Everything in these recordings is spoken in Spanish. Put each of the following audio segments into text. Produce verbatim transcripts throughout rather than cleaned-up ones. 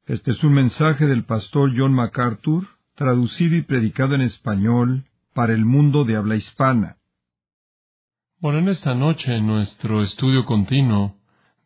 Este es un mensaje del pastor John MacArthur, traducido y predicado en español para el mundo de habla hispana. Bueno, en esta noche, en nuestro estudio continuo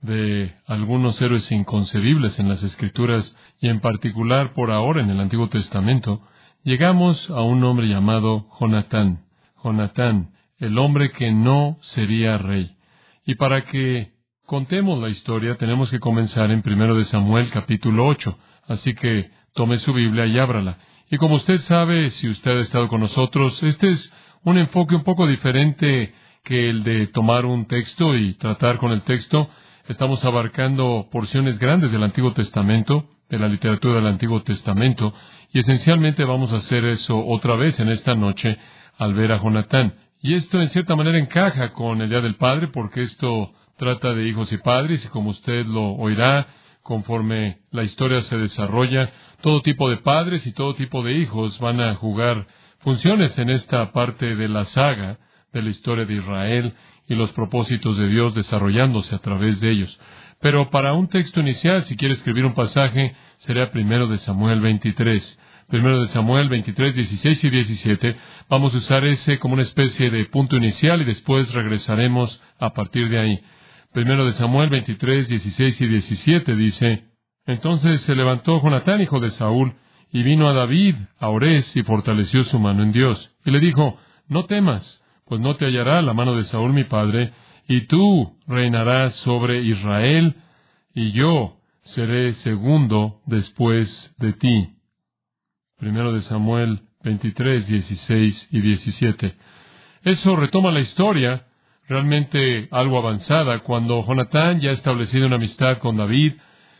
de algunos héroes inconcebibles en las Escrituras, y en particular por ahora en el Antiguo Testamento, llegamos a un hombre llamado Jonatán. Jonatán, el hombre que no sería rey. Y para que contemos la historia, tenemos que comenzar en primero de Samuel, capítulo ocho. Así que tome su Biblia y ábrala. Y como usted sabe, si usted ha estado con nosotros, este es un enfoque un poco diferente que el de tomar un texto y tratar con el texto. Estamos abarcando porciones grandes del Antiguo Testamento, de la literatura del Antiguo Testamento, y esencialmente vamos a hacer eso otra vez en esta noche al ver a Jonatán. Y esto en cierta manera encaja con el Día del Padre, porque esto trata de hijos y padres, y como usted lo oirá, conforme la historia se desarrolla, todo tipo de padres y todo tipo de hijos van a jugar funciones en esta parte de la saga de la historia de Israel y los propósitos de Dios desarrollándose a través de ellos. Pero para un texto inicial, si quiere escribir un pasaje, será primero de Samuel veintitrés. Primero de Samuel veintitrés, dieciséis y diecisiete. Vamos a usar ese como una especie de punto inicial y después regresaremos a partir de ahí. Primero de Samuel veintitrés, dieciséis y diecisiete dice: Entonces se levantó Jonatán, hijo de Saúl, y vino a David a Orés y fortaleció su mano en Dios. Y le dijo: No temas, pues no te hallará la mano de Saúl mi padre, y tú reinarás sobre Israel, y yo seré segundo después de ti. Primero de Samuel veintitrés, dieciséis y diecisiete. Eso retoma la historia, realmente algo avanzada, cuando Jonatán ya ha establecido una amistad con David,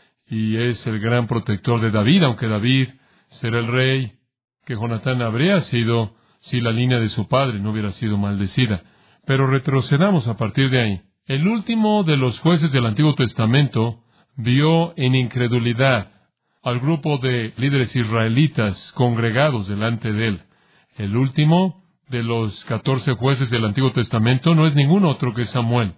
y es el gran protector de David, aunque David será el rey que Jonatán habría sido si la línea de su padre no hubiera sido maldecida. Pero retrocedamos a partir de ahí. El último de los jueces del Antiguo Testamento vio en incredulidad al grupo de líderes israelitas congregados delante de él. El último de los catorce jueces del Antiguo Testamento no es ningún otro que Samuel.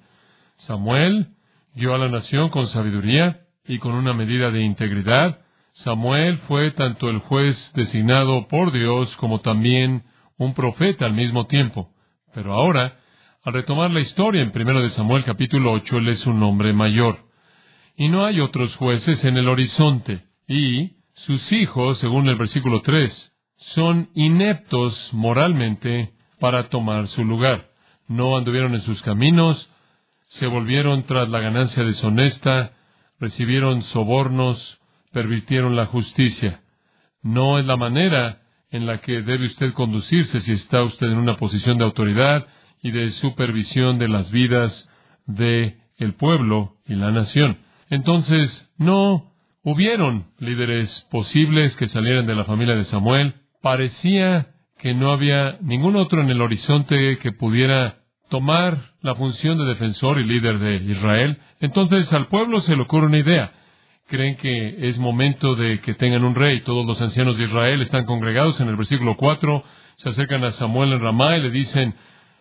Samuel guió a la nación con sabiduría y con una medida de integridad. Samuel fue tanto el juez designado por Dios como también un profeta al mismo tiempo. Pero ahora, al retomar la historia en primero de Samuel capítulo ocho, él es un hombre mayor. Y no hay otros jueces en el horizonte. Y sus hijos, según el versículo tres, son ineptos moralmente para tomar su lugar. No anduvieron en sus caminos, se volvieron tras la ganancia deshonesta, recibieron sobornos, pervirtieron la justicia. No es la manera en la que debe usted conducirse si está usted en una posición de autoridad y de supervisión de las vidas de el pueblo y la nación. Entonces, no hubieron líderes posibles que salieran de la familia de Samuel. Parecía que no había ningún otro en el horizonte que pudiera tomar la función de defensor y líder de Israel. Entonces al pueblo se le ocurre una idea. Creen que es momento de que tengan un rey. Todos los ancianos de Israel están congregados en el versículo cuatro. Se acercan a Samuel en Ramá y le dicen: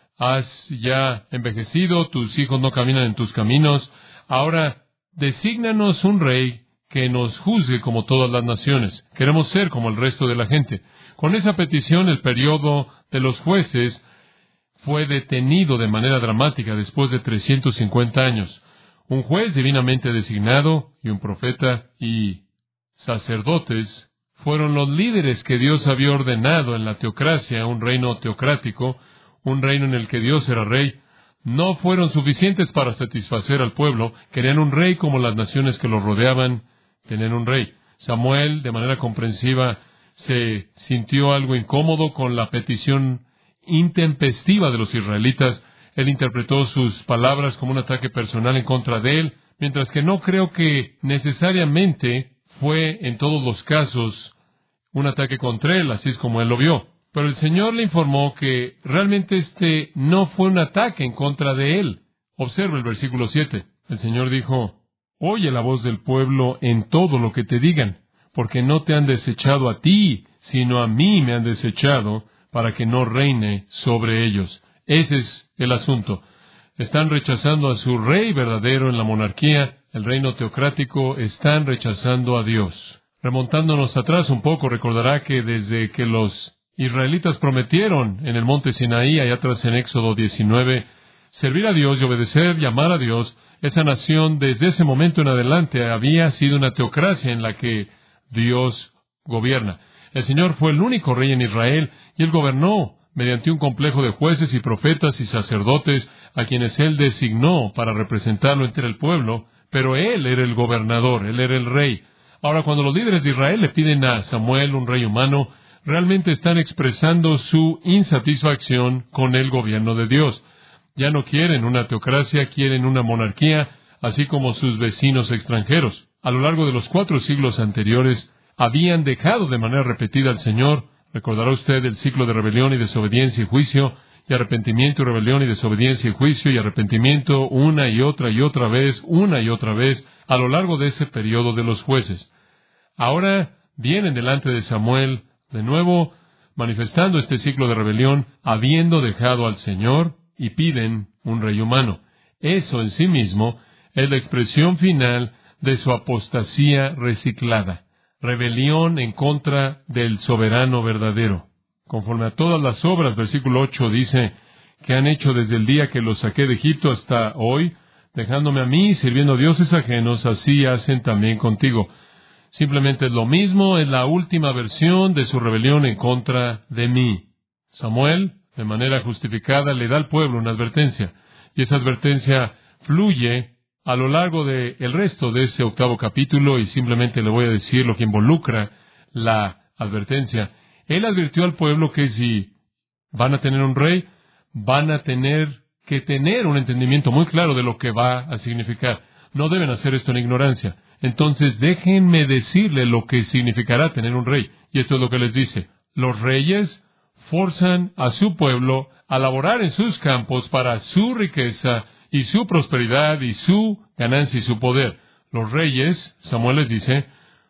Has ya envejecido, tus hijos no caminan en tus caminos. Ahora desígnanos un rey que nos juzgue como todas las naciones. Queremos ser como el resto de la gente. Con esa petición, el periodo de los jueces fue detenido de manera dramática después de trescientos cincuenta años. Un juez divinamente designado y un profeta y sacerdotes fueron los líderes que Dios había ordenado en la teocracia, un reino teocrático, un reino en el que Dios era rey. No fueron suficientes para satisfacer al pueblo. Querían un rey como las naciones que los rodeaban tenían un rey. Samuel, de manera comprensiva, se sintió algo incómodo con la petición intempestiva de los israelitas. Él interpretó sus palabras como un ataque personal en contra de él, mientras que no creo que necesariamente fue en todos los casos un ataque contra él, así es como él lo vio. Pero el Señor le informó que realmente este no fue un ataque en contra de él. Observe el versículo siete. El Señor dijo: Oye la voz del pueblo en todo lo que te digan, porque no te han desechado a ti, sino a mí me han desechado, para que no reine sobre ellos. Ese es el asunto. Están rechazando a su rey verdadero en la monarquía, el reino teocrático. Están rechazando a Dios. Remontándonos atrás un poco, recordará que desde que los israelitas prometieron en el monte Sinaí, allá atrás en Éxodo diecinueve, servir a Dios y obedecer, llamar a Dios, esa nación desde ese momento en adelante había sido una teocracia en la que Dios gobierna. El Señor fue el único rey en Israel y Él gobernó mediante un complejo de jueces y profetas y sacerdotes a quienes Él designó para representarlo entre el pueblo, pero Él era el gobernador, Él era el rey. Ahora, cuando los líderes de Israel le piden a Samuel, un rey humano, realmente están expresando su insatisfacción con el gobierno de Dios. Ya no quieren una teocracia, quieren una monarquía, así como sus vecinos extranjeros. A lo largo de los cuatro siglos anteriores, habían dejado de manera repetida al Señor. Recordará usted el ciclo de rebelión y desobediencia y juicio, y arrepentimiento y rebelión y desobediencia y juicio, y arrepentimiento una y otra y otra vez, una y otra vez, a lo largo de ese periodo de los jueces. Ahora vienen delante de Samuel, de nuevo, manifestando este ciclo de rebelión, habiendo dejado al Señor, y piden un rey humano. Eso en sí mismo es la expresión final de su apostasía reciclada. Rebelión en contra del soberano verdadero. Conforme a todas las obras, versículo ocho dice, que han hecho desde el día que los saqué de Egipto hasta hoy, dejándome a mí, sirviendo dioses ajenos, así hacen también contigo. Simplemente es lo mismo, es la última versión de su rebelión en contra de mí. Samuel, de manera justificada, le da al pueblo una advertencia, y esa advertencia fluye a lo largo del resto de ese octavo capítulo, y simplemente le voy a decir lo que involucra la advertencia. Él advirtió al pueblo que si van a tener un rey, van a tener que tener un entendimiento muy claro de lo que va a significar. No deben hacer esto en ignorancia. Entonces, déjenme decirle lo que significará tener un rey. Y esto es lo que les dice. Los reyes forzan a su pueblo a laborar en sus campos para su riqueza y su prosperidad y su ganancia y su poder. Los reyes, Samuel les dice,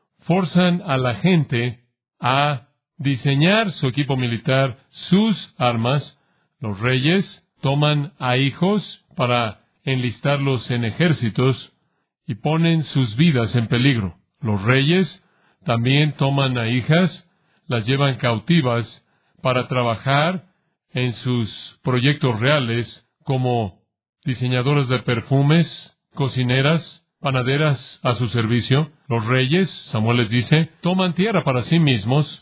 forzan a la gente a diseñar su equipo militar, sus armas. Los reyes toman a hijos para enlistarlos en ejércitos y ponen sus vidas en peligro. Los reyes también toman a hijas, las llevan cautivas para trabajar en sus proyectos reales como diseñadoras de perfumes, cocineras, panaderas a su servicio. Los reyes, Samuel les dice, toman tierra para sí mismos,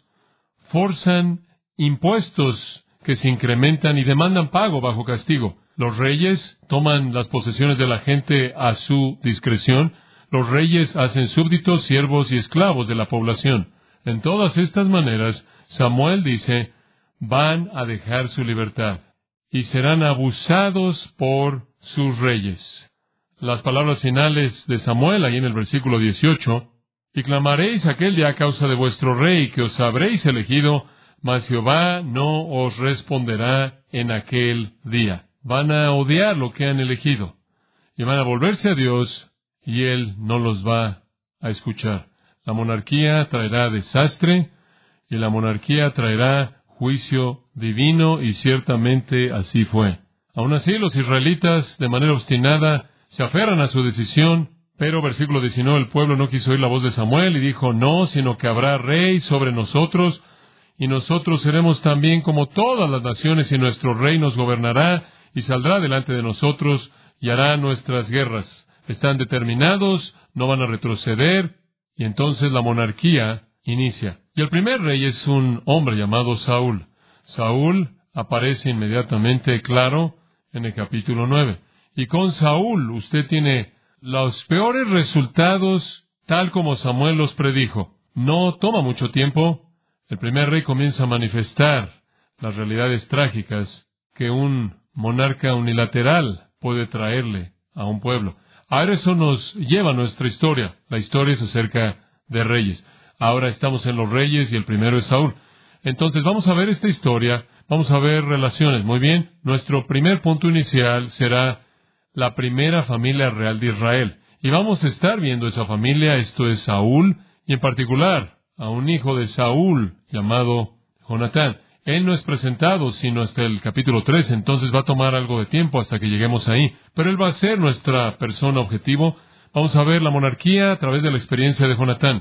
forzan impuestos que se incrementan y demandan pago bajo castigo. Los reyes toman las posesiones de la gente a su discreción. Los reyes hacen súbditos, siervos y esclavos de la población. En todas estas maneras, Samuel dice, van a dejar su libertad y serán abusados por sus reyes. Las palabras finales de Samuel, ahí en el versículo dieciocho, y clamaréis aquel día a causa de vuestro rey, que os habréis elegido, mas Jehová no os responderá en aquel día. Van a odiar lo que han elegido, y van a volverse a Dios, y Él no los va a escuchar. La monarquía traerá desastre, y la monarquía traerá juicio divino, y ciertamente así fue. Aún así, los israelitas, de manera obstinada, se aferran a su decisión, pero, versículo diecinueve, el pueblo no quiso oír la voz de Samuel, y dijo, no, sino que habrá rey sobre nosotros, y nosotros seremos también como todas las naciones, y nuestro rey nos gobernará, y saldrá delante de nosotros, y hará nuestras guerras. Están determinados, no van a retroceder, y entonces la monarquía inicia. Y el primer rey es un hombre llamado Saúl. Saúl aparece inmediatamente claro en el capítulo nueve. Y con Saúl usted tiene los peores resultados, tal como Samuel los predijo. No toma mucho tiempo. El primer rey comienza a manifestar las realidades trágicas que un monarca unilateral puede traerle a un pueblo. Ahora eso nos lleva a nuestra historia. La historia es acerca de reyes. Ahora estamos en los reyes y el primero es Saúl. Entonces vamos a ver esta historia, vamos a ver relaciones. Muy bien, nuestro primer punto inicial será la primera familia real de Israel. Y vamos a estar viendo esa familia, esto es Saúl, y en particular a un hijo de Saúl llamado Jonatán. Él no es presentado sino hasta el capítulo tres, entonces va a tomar algo de tiempo hasta que lleguemos ahí. Pero él va a ser nuestra persona objetivo. Vamos a ver la monarquía a través de la experiencia de Jonatán.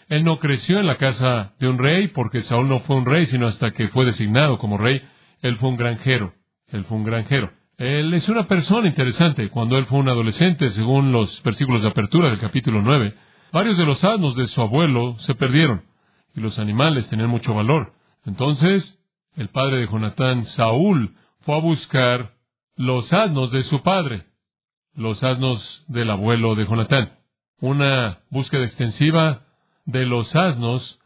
Él no creció en la casa de un rey, porque Saúl no fue un rey, sino hasta que fue designado como rey. Él fue un granjero. Él fue un granjero. Él es una persona interesante. Cuando él fue un adolescente, según los versículos de apertura del capítulo nueve, varios de los asnos de su abuelo se perdieron, y los animales tenían mucho valor. Entonces, el padre de Jonatán, Saúl, fue a buscar los asnos de su padre, los asnos del abuelo de Jonatán. Una búsqueda extensiva de los asnos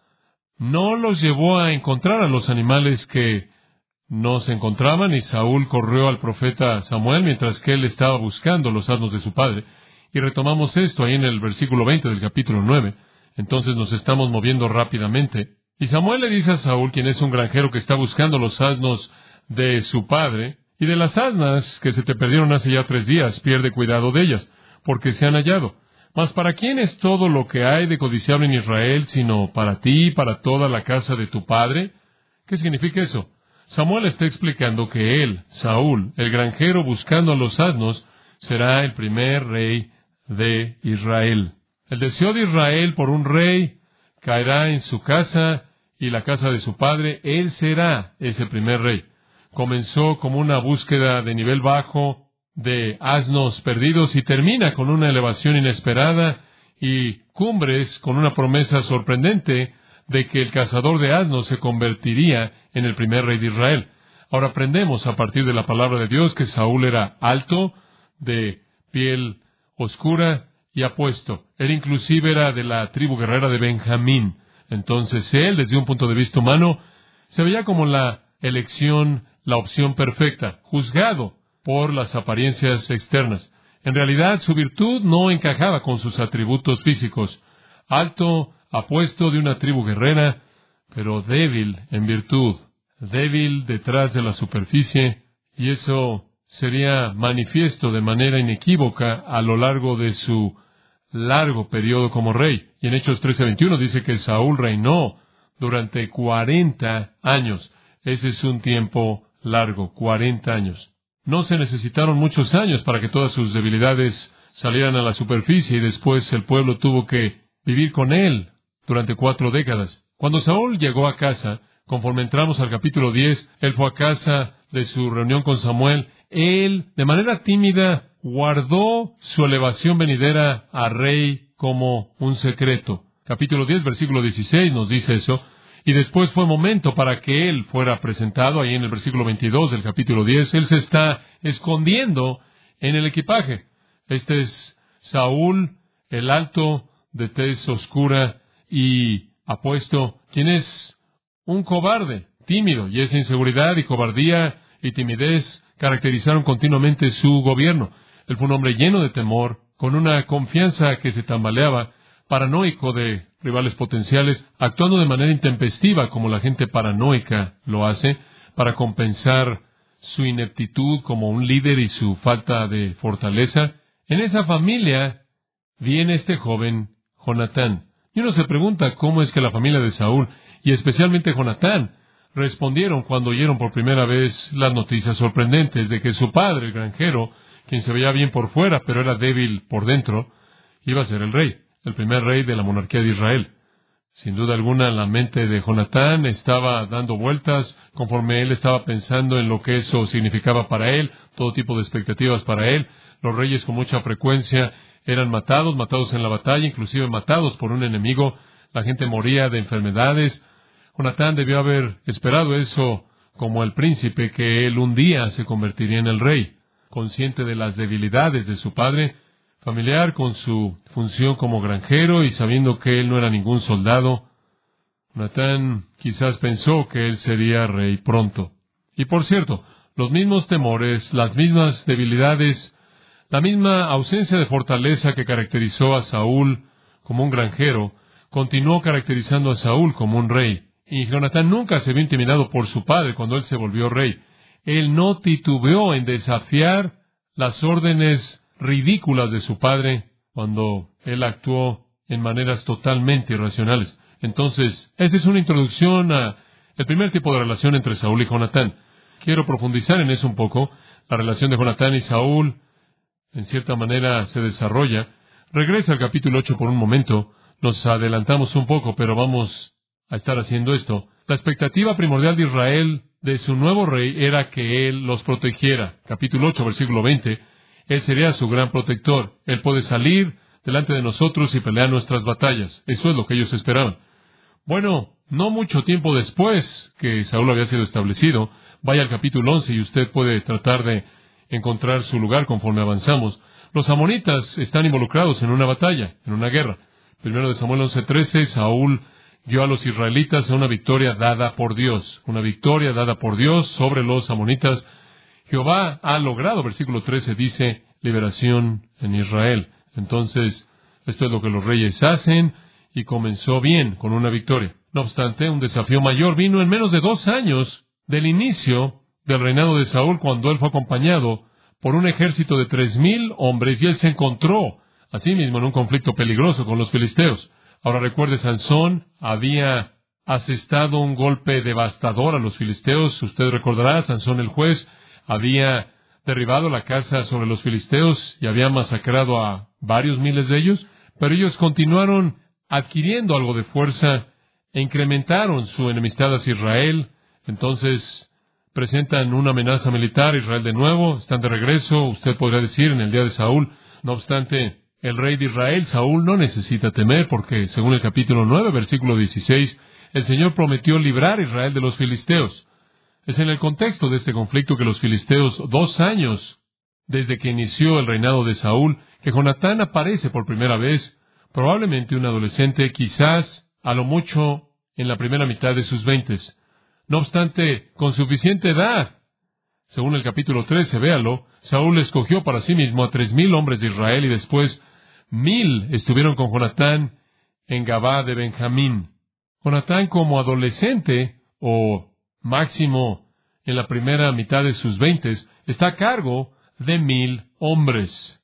no los llevó a encontrar a los animales que no se encontraban, y Saúl corrió al profeta Samuel mientras que él estaba buscando los asnos de su padre. Y retomamos esto ahí en el versículo veinte del capítulo nueve. Entonces nos estamos moviendo rápidamente. Y Samuel le dice a Saúl, quien es un granjero que está buscando los asnos de su padre, y de las asnas que se te perdieron hace ya tres días, pierde cuidado de ellas, porque se han hallado. Mas ¿para quién es todo lo que hay de codiciable en Israel, sino para ti y para toda la casa de tu padre? ¿Qué significa eso? Samuel está explicando que él, Saúl, el granjero buscando a los asnos, será el primer rey de Israel. El deseo de Israel por un rey caerá en su casa y la casa de su padre. Él será ese primer rey. Comenzó como una búsqueda de nivel bajo de asnos perdidos y termina con una elevación inesperada y cumbres con una promesa sorprendente de que el cazador de asnos se convertiría en el primer rey de Israel. Ahora aprendemos a partir de la palabra de Dios que Saúl era alto, de piel oscura y apuesto. Él inclusive era de la tribu guerrera de Benjamín. Entonces él, desde un punto de vista humano, se veía como la elección, la opción perfecta, juzgado por las apariencias externas. En realidad, su virtud no encajaba con sus atributos físicos. Alto, apuesto, de una tribu guerrera, pero débil en virtud, débil detrás de la superficie, y eso sería manifiesto de manera inequívoca a lo largo de su largo periodo como rey. Y en Hechos trece veintiuno dice que Saúl reinó durante cuarenta años. Ese es un tiempo largo, cuarenta años. No se necesitaron muchos años para que todas sus debilidades salieran a la superficie, y después el pueblo tuvo que vivir con él durante cuatro décadas. Cuando Saúl llegó a casa, conforme entramos al capítulo diez, él fue a casa de su reunión con Samuel. Él, de manera tímida, guardó su elevación venidera a rey como un secreto. Capítulo diez, versículo dieciséis nos dice eso. Y después fue momento para que él fuera presentado. Ahí en el versículo veintidós del capítulo diez, él se está escondiendo en el equipaje. Este es Saúl, el alto, de tez oscura y apuesto, quien es un cobarde, tímido, y esa inseguridad y cobardía y timidez caracterizaron continuamente su gobierno. Él fue un hombre lleno de temor, con una confianza que se tambaleaba, paranoico de rivales potenciales, actuando de manera intempestiva como la gente paranoica lo hace, para compensar su ineptitud como un líder y su falta de fortaleza. En esa familia viene este joven Jonatán. Y uno se pregunta cómo es que la familia de Saúl, y especialmente Jonatán, respondieron cuando oyeron por primera vez las noticias sorprendentes de que su padre, el granjero, quien se veía bien por fuera, pero era débil por dentro, iba a ser el rey, el primer rey de la monarquía de Israel. Sin duda alguna, la mente de Jonatán estaba dando vueltas conforme él estaba pensando en lo que eso significaba para él, todo tipo de expectativas para él. Los reyes con mucha frecuencia eran matados, matados en la batalla, inclusive matados por un enemigo. La gente moría de enfermedades. Jonatán debió haber esperado eso como el príncipe, que él un día se convertiría en el rey, consciente de las debilidades de su padre, familiar con su función como granjero y sabiendo que él no era ningún soldado. Jonatán quizás pensó que él sería rey pronto. Y por cierto, los mismos temores, las mismas debilidades, la misma ausencia de fortaleza que caracterizó a Saúl como un granjero, continuó caracterizando a Saúl como un rey. Y Jonatán nunca se vio intimidado por su padre cuando él se volvió rey. Él no titubeó en desafiar las órdenes ridículas de su padre cuando él actuó en maneras totalmente irracionales. Entonces, esta es una introducción a el primer tipo de relación entre Saúl y Jonatán. Quiero profundizar en eso un poco. La relación de Jonatán y Saúl, en cierta manera, se desarrolla. Regresa al capítulo ocho por un momento. nos adelantamos un poco, pero vamos a estar haciendo esto. La expectativa primordial de Israel, de su nuevo rey, era que Él los protegiera. Capítulo ocho, versículo veinte. Él sería su gran protector. Él puede salir delante de nosotros y pelear nuestras batallas. Eso es lo que ellos esperaban. Bueno, no mucho tiempo después que Saúl había sido establecido, vaya al capítulo once y usted puede tratar de encontrar su lugar conforme avanzamos. Los amonitas están involucrados en una batalla, en una guerra. Primero de Samuel once trece, Saúl guió a los israelitas a una victoria dada por Dios. Una victoria dada por Dios sobre los amonitas. Jehová ha logrado, versículo trece dice, liberación en Israel. Entonces, esto es lo que los reyes hacen, y comenzó bien, con una victoria. No obstante, un desafío mayor vino en menos de dos años del inicio del reinado de Saúl, cuando él fue acompañado por un ejército de tres mil hombres, y él se encontró a sí mismo en un conflicto peligroso con los filisteos. Ahora recuerde, Sansón había asestado un golpe devastador a los filisteos. Usted recordará, Sansón el juez había derribado la casa sobre los filisteos y había masacrado a varios miles de ellos, pero ellos continuaron adquiriendo algo de fuerza e incrementaron su enemistad hacia Israel. Entonces presentan una amenaza militar a Israel de nuevo, están de regreso, usted podría decir, en el día de Saúl. No obstante, el rey de Israel, Saúl, no necesita temer, porque según el capítulo nueve, versículo dieciséis, el Señor prometió librar a Israel de los filisteos. Es en el contexto de este conflicto que los filisteos, dos años desde que inició el reinado de Saúl, que Jonatán aparece por primera vez, probablemente un adolescente, quizás a lo mucho en la primera mitad de sus veintes. No obstante, con suficiente edad. Según el capítulo trece, véalo, Saúl escogió para sí mismo a tres mil hombres de Israel y después mil estuvieron con Jonatán en Gabá de Benjamín. Jonatán, como adolescente, o máximo en la primera mitad de sus veintes, está a cargo de mil hombres,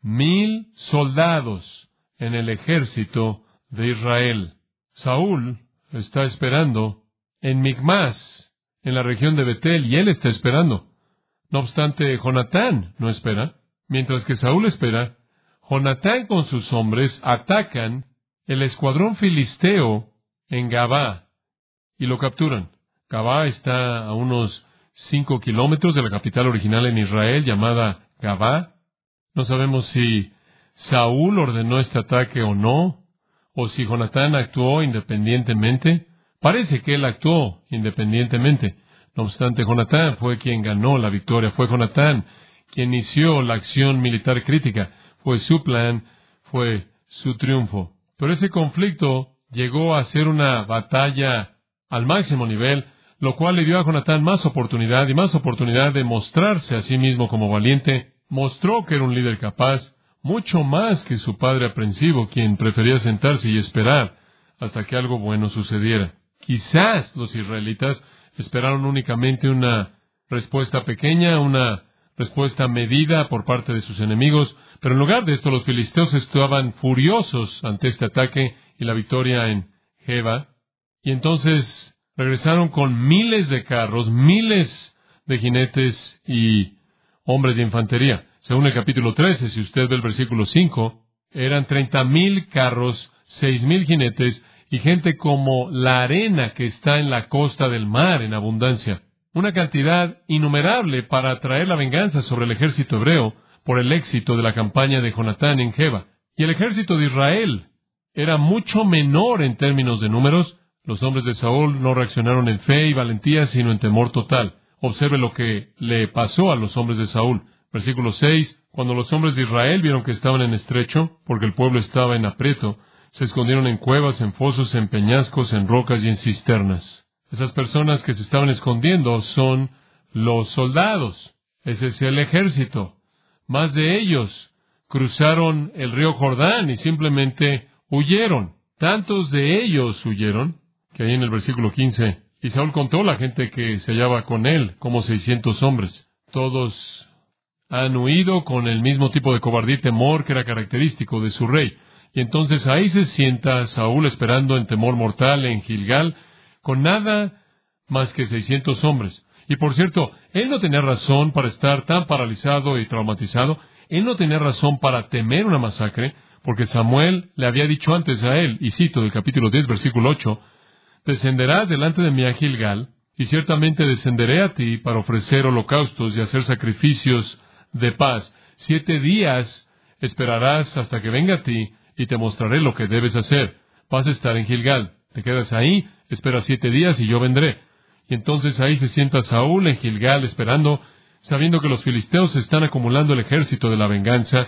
mil soldados en el ejército de Israel. Saúl está esperando en Micmas, en la región de Betel, y él está esperando. No obstante, Jonatán no espera. Mientras que Saúl espera, Jonatán con sus hombres atacan el escuadrón filisteo en Gabá y lo capturan. Gabá está a unos cinco kilómetros de la capital original en Israel, llamada Gabá. No sabemos si Saúl ordenó este ataque o no, o si Jonatán actuó independientemente. Parece que él actuó independientemente. No obstante, Jonatán fue quien ganó la victoria. Fue Jonatán quien inició la acción militar crítica. Fue su plan, fue su triunfo. Pero ese conflicto llegó a ser una batalla al máximo nivel, lo cual le dio a Jonatán más oportunidad y más oportunidad de mostrarse a sí mismo como valiente. Mostró que era un líder capaz, mucho más que su padre aprensivo, quien prefería sentarse y esperar hasta que algo bueno sucediera. Quizás los israelitas esperaron únicamente una respuesta pequeña, una respuesta medida por parte de sus enemigos, pero en lugar de esto los filisteos estaban furiosos ante este ataque y la victoria en Geba, y entonces regresaron con miles de carros, miles de jinetes y hombres de infantería. Según el capítulo trece, si usted ve el versículo cinco, eran treinta mil carros, seis mil jinetes y gente como la arena que está en la costa del mar en abundancia. Una cantidad innumerable para atraer la venganza sobre el ejército hebreo por el éxito de la campaña de Jonatán en Geba. Y el ejército de Israel era mucho menor en términos de números. Los hombres de Saúl no reaccionaron en fe y valentía, sino en temor total. Observe lo que le pasó a los hombres de Saúl. Versículo seis, cuando los hombres de Israel vieron que estaban en estrecho, porque el pueblo estaba en aprieto, se escondieron en cuevas, en fosos, en peñascos, en rocas y en cisternas. Esas personas que se estaban escondiendo son los soldados. Ese es el ejército. Más de ellos cruzaron el río Jordán y simplemente huyeron. Tantos de ellos huyeron, que ahí en el versículo quince, y Saúl contó la gente que se hallaba con él, como seiscientos hombres. Todos han huido con el mismo tipo de cobardía y temor que era característico de su rey. Y entonces ahí se sienta Saúl esperando en temor mortal en Gilgal, con nada más que seiscientos hombres. Y por cierto, él no tenía razón para estar tan paralizado y traumatizado. Él no tenía razón para temer una masacre, porque Samuel le había dicho antes a él, y cito del capítulo diez, versículo ocho, «Descenderás delante de mí a Gilgal, y ciertamente descenderé a ti para ofrecer holocaustos y hacer sacrificios de paz. Siete días esperarás hasta que venga a ti, y te mostraré lo que debes hacer. Vas a estar en Gilgal. Te quedas ahí, esperas siete días y yo vendré». Y entonces ahí se sienta Saúl en Gilgal esperando, sabiendo que los filisteos están acumulando el ejército de la venganza.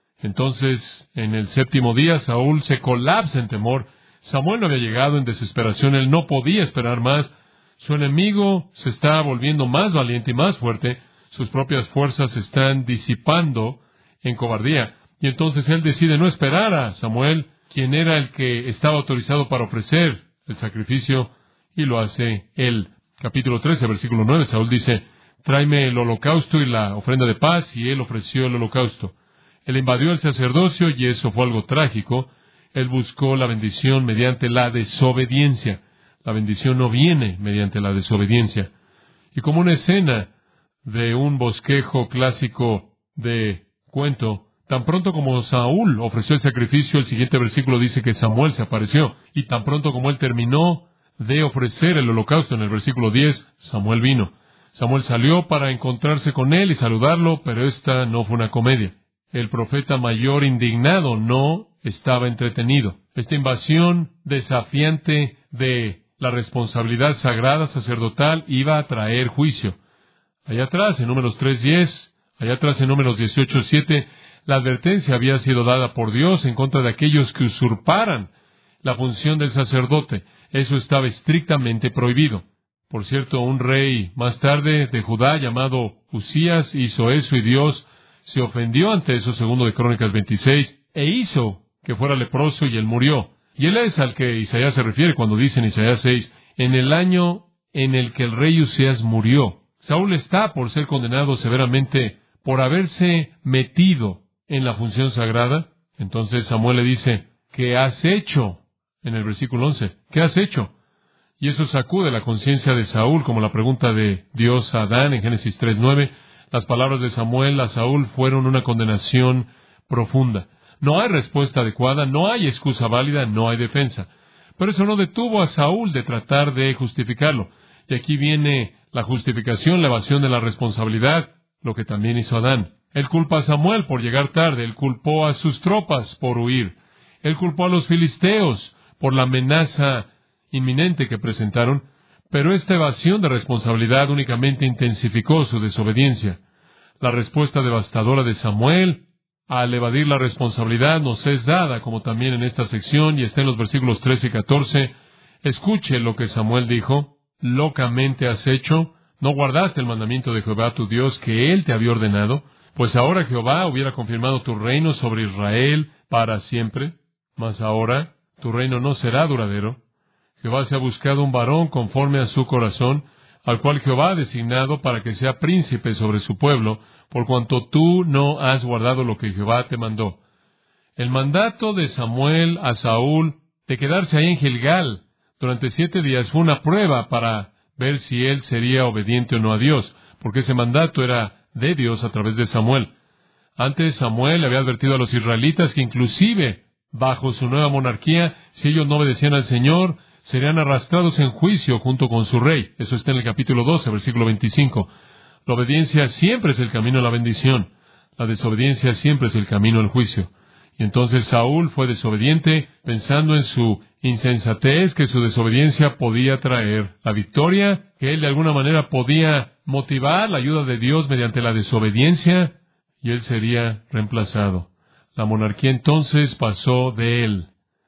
Entonces, en el séptimo día, Saúl se colapsa en temor. Samuel no había llegado, en desesperación, él no podía esperar más. Su enemigo se está volviendo más valiente y más fuerte. Sus propias fuerzas se están disipando en cobardía. Y entonces él decide no esperar a Samuel, quien era el que estaba autorizado para ofrecer el sacrificio, y lo hace él. Capítulo trece, versículo nueve, Saúl dice, «Tráeme el holocausto y la ofrenda de paz», y él ofreció el holocausto. Él invadió el sacerdocio, y eso fue algo trágico. Él buscó la bendición mediante la desobediencia. La bendición no viene mediante la desobediencia. Y como una escena de un bosquejo clásico de cuento, tan pronto como Saúl ofreció el sacrificio, el siguiente versículo dice que Samuel se apareció. Y tan pronto como él terminó de ofrecer el holocausto, en el versículo diez, Samuel vino. Samuel salió para encontrarse con él y saludarlo, pero esta no fue una comedia. El profeta mayor indignado no estaba entretenido. Esta invasión desafiante de la responsabilidad sagrada sacerdotal iba a traer juicio. Allá atrás, en Números tres diez, allá atrás en Números dieciocho siete, la advertencia había sido dada por Dios en contra de aquellos que usurparan la función del sacerdote. Eso estaba estrictamente prohibido. Por cierto, un rey más tarde de Judá llamado Usías hizo eso, y Dios se ofendió ante eso, segundo de Crónicas veintiséis, e hizo que fuera leproso, y él murió. Y él es al que Isaías se refiere cuando dice en Isaías seis, en el año en el que el rey Usías murió. Saúl está por ser condenado severamente por haberse metido en la función sagrada. Entonces Samuel le dice, ¿qué has hecho? En el versículo once, ¿qué has hecho? Y eso sacude la conciencia de Saúl, como la pregunta de Dios a Adán en Génesis tres nueve. Las palabras de Samuel a Saúl fueron una condenación profunda. No hay respuesta adecuada, no hay excusa válida, no hay defensa. Pero eso no detuvo a Saúl de tratar de justificarlo. Y aquí viene la justificación, la evasión de la responsabilidad, lo que también hizo Adán. Él culpa a Samuel por llegar tarde, él culpó a sus tropas por huir, él culpó a los filisteos por la amenaza inminente que presentaron, pero esta evasión de responsabilidad únicamente intensificó su desobediencia. La respuesta devastadora de Samuel al evadir la responsabilidad nos es dada, como también en esta sección, y está en los versículos trece y catorce. Escuche lo que Samuel dijo, «Locamente has hecho, no guardaste el mandamiento de Jehová tu Dios que Él te había ordenado, pues ahora Jehová hubiera confirmado tu reino sobre Israel para siempre, mas ahora tu reino no será duradero. Jehová se ha buscado un varón conforme a su corazón, al cual Jehová ha designado para que sea príncipe sobre su pueblo, por cuanto tú no has guardado lo que Jehová te mandó». El mandato de Samuel a Saúl de quedarse ahí en Gilgal durante siete días fue una prueba para ver si él sería obediente o no a Dios, porque ese mandato era de Dios a través de Samuel. Antes Samuel había advertido a los israelitas que inclusive bajo su nueva monarquía, si ellos no obedecían al Señor, serían arrastrados en juicio junto con su rey. Eso está en el capítulo doce, versículo veinticinco. La obediencia siempre es el camino a la bendición. La desobediencia siempre es el camino al juicio. Y entonces Saúl fue desobediente, pensando en su insensatez, que su desobediencia podía traer la victoria, que él de alguna manera podía motivar la ayuda de Dios mediante la desobediencia, y él sería reemplazado. La monarquía entonces pasó de él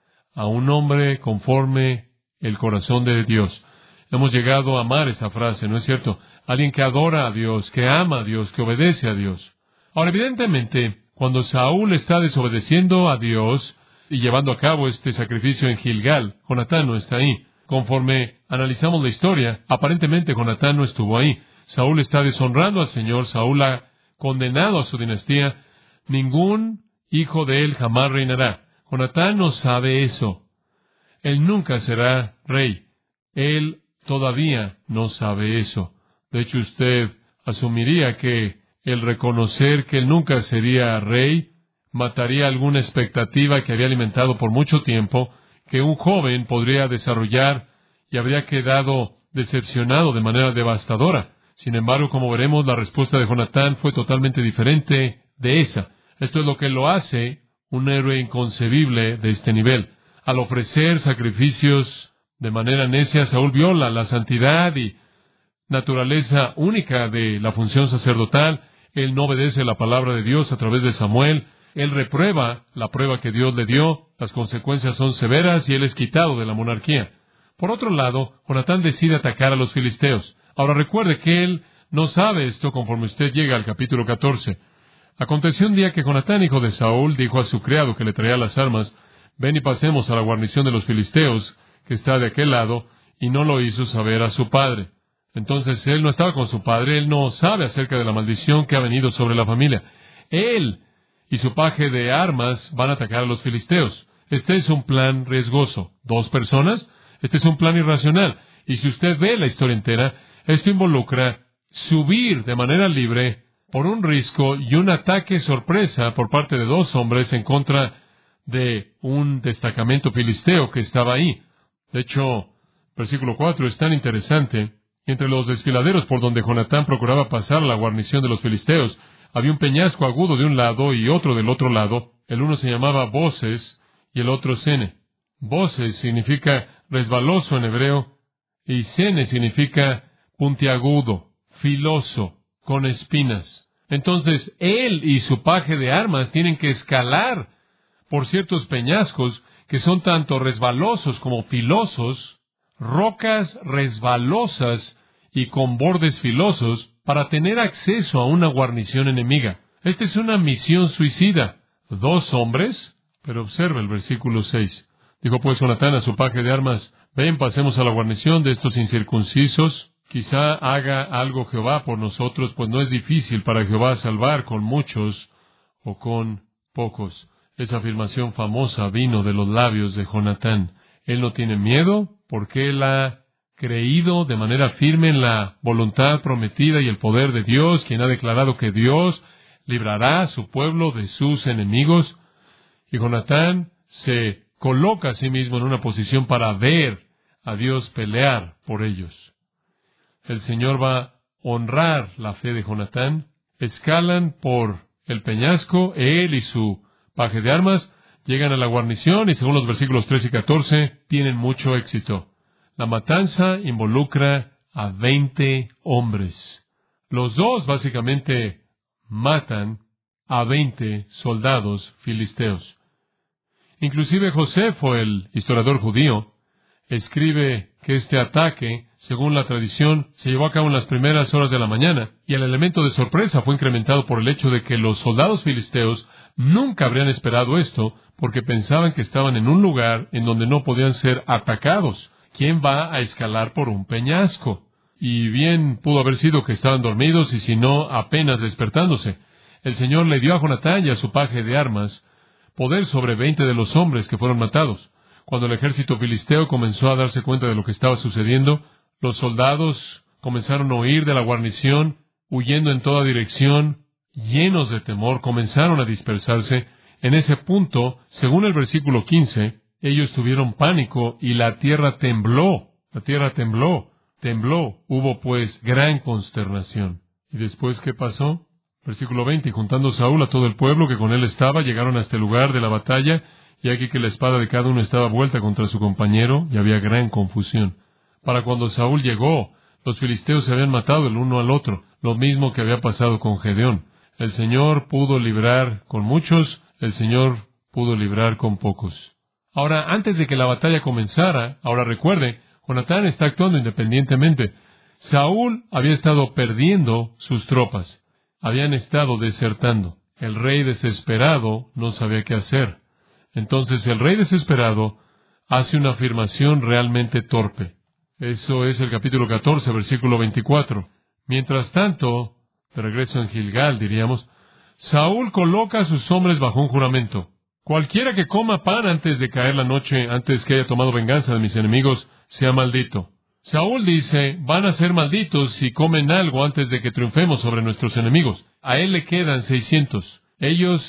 a un hombre conforme el corazón de Dios. Hemos llegado a amar esa frase, ¿no es cierto? Alguien que adora a Dios, que ama a Dios, que obedece a Dios. Ahora, evidentemente, cuando Saúl está desobedeciendo a Dios y llevando a cabo este sacrificio en Gilgal, Jonatán no está ahí. Conforme analizamos la historia, aparentemente Jonatán no estuvo ahí. Saúl está deshonrando al Señor, Saúl ha condenado a su dinastía. Ningún hijo de él jamás reinará. Jonatán no sabe eso. Él nunca será rey. Él todavía no sabe eso. De hecho, usted asumiría que el reconocer que él nunca sería rey mataría alguna expectativa que había alimentado por mucho tiempo, que un joven podría desarrollar y habría quedado decepcionado de manera devastadora. Sin embargo, como veremos, la respuesta de Jonatán fue totalmente diferente de esa. Esto es lo que lo hace un héroe inconcebible de este nivel. Al ofrecer sacrificios de manera necia, Saúl viola la santidad y naturaleza única de la función sacerdotal. Él no obedece la palabra de Dios a través de Samuel. Él reprueba la prueba que Dios le dio. Las consecuencias son severas y él es quitado de la monarquía. Por otro lado, Jonatán decide atacar a los filisteos. Ahora recuerde que él no sabe esto conforme usted llega al capítulo catorce. Aconteció un día que Jonatán, hijo de Saúl, dijo a su criado que le traía las armas: ven y pasemos a la guarnición de los filisteos, que está de aquel lado, y no lo hizo saber a su padre. Entonces él no estaba con su padre, él no sabe acerca de la maldición que ha venido sobre la familia. Él y su paje de armas van a atacar a los filisteos. Este es un plan riesgoso. ¿Dos personas? Este es un plan irracional. Y si usted ve la historia entera, esto involucra subir de manera libre por un risco y un ataque sorpresa por parte de dos hombres en contra de un destacamento filisteo que estaba ahí. De hecho, versículo cuatro es tan interesante. Entre los desfiladeros por donde Jonatán procuraba pasar a la guarnición de los filisteos, había un peñasco agudo de un lado y otro del otro lado. El uno se llamaba Boses y el otro Sene. Boses significa resbaloso en hebreo y Sene significa puntiagudo, filoso, con espinas. Entonces, él y su paje de armas tienen que escalar por ciertos peñascos que son tanto resbalosos como filosos, rocas resbalosas y con bordes filosos, para tener acceso a una guarnición enemiga. Esta es una misión suicida. Dos hombres, pero observa el versículo seis. Dijo pues Jonatán a su paje de armas: ven, pasemos a la guarnición de estos incircuncisos. Quizá haga algo Jehová por nosotros, pues no es difícil para Jehová salvar con muchos o con pocos. Esa afirmación famosa vino de los labios de Jonatán. Él no tiene miedo porque él ha creído de manera firme en la voluntad prometida y el poder de Dios, quien ha declarado que Dios librará a su pueblo de sus enemigos. Y Jonatán se coloca a sí mismo en una posición para ver a Dios pelear por ellos. El Señor va a honrar la fe de Jonatán. Escalan por el peñasco, él y su paje de armas, llegan a la guarnición y según los versículos tres y catorce, tienen mucho éxito. La matanza involucra a veinte hombres. Los dos básicamente matan a veinte soldados filisteos. Inclusive Josefo, el historiador judío, escribe que este ataque, según la tradición, se llevó a cabo en las primeras horas de la mañana, y el elemento de sorpresa fue incrementado por el hecho de que los soldados filisteos nunca habrían esperado esto, porque pensaban que estaban en un lugar en donde no podían ser atacados. ¿Quién va a escalar por un peñasco? Y bien pudo haber sido que estaban dormidos y si no, apenas despertándose. El Señor le dio a Jonatán y a su paje de armas poder sobre veinte de los hombres que fueron matados. Cuando el ejército filisteo comenzó a darse cuenta de lo que estaba sucediendo, los soldados comenzaron a huir de la guarnición, huyendo en toda dirección, llenos de temor, comenzaron a dispersarse. En ese punto, según el versículo quince, ellos tuvieron pánico y la tierra tembló. La tierra tembló, tembló. Hubo pues gran consternación. ¿Y después qué pasó? Versículo veinte. Y juntando Saúl a todo el pueblo que con él estaba, llegaron hasta el lugar de la batalla, y aquí que la espada de cada uno estaba vuelta contra su compañero, y había gran confusión. Para cuando Saúl llegó, los filisteos se habían matado el uno al otro, lo mismo que había pasado con Gedeón. El Señor pudo librar con muchos, el Señor pudo librar con pocos. Ahora, antes de que la batalla comenzara, ahora recuerde, Jonatán está actuando independientemente. Saúl había estado perdiendo sus tropas. Habían estado desertando. El rey desesperado no sabía qué hacer. Entonces el rey desesperado hace una afirmación realmente torpe. Eso es el capítulo catorce, versículo veinticuatro. Mientras tanto, de regreso en Gilgal, diríamos, Saúl coloca a sus hombres bajo un juramento. Cualquiera que coma pan antes de caer la noche, antes que haya tomado venganza de mis enemigos, sea maldito. Saúl dice, van a ser malditos si comen algo antes de que triunfemos sobre nuestros enemigos. A él le quedan seiscientos. Ellos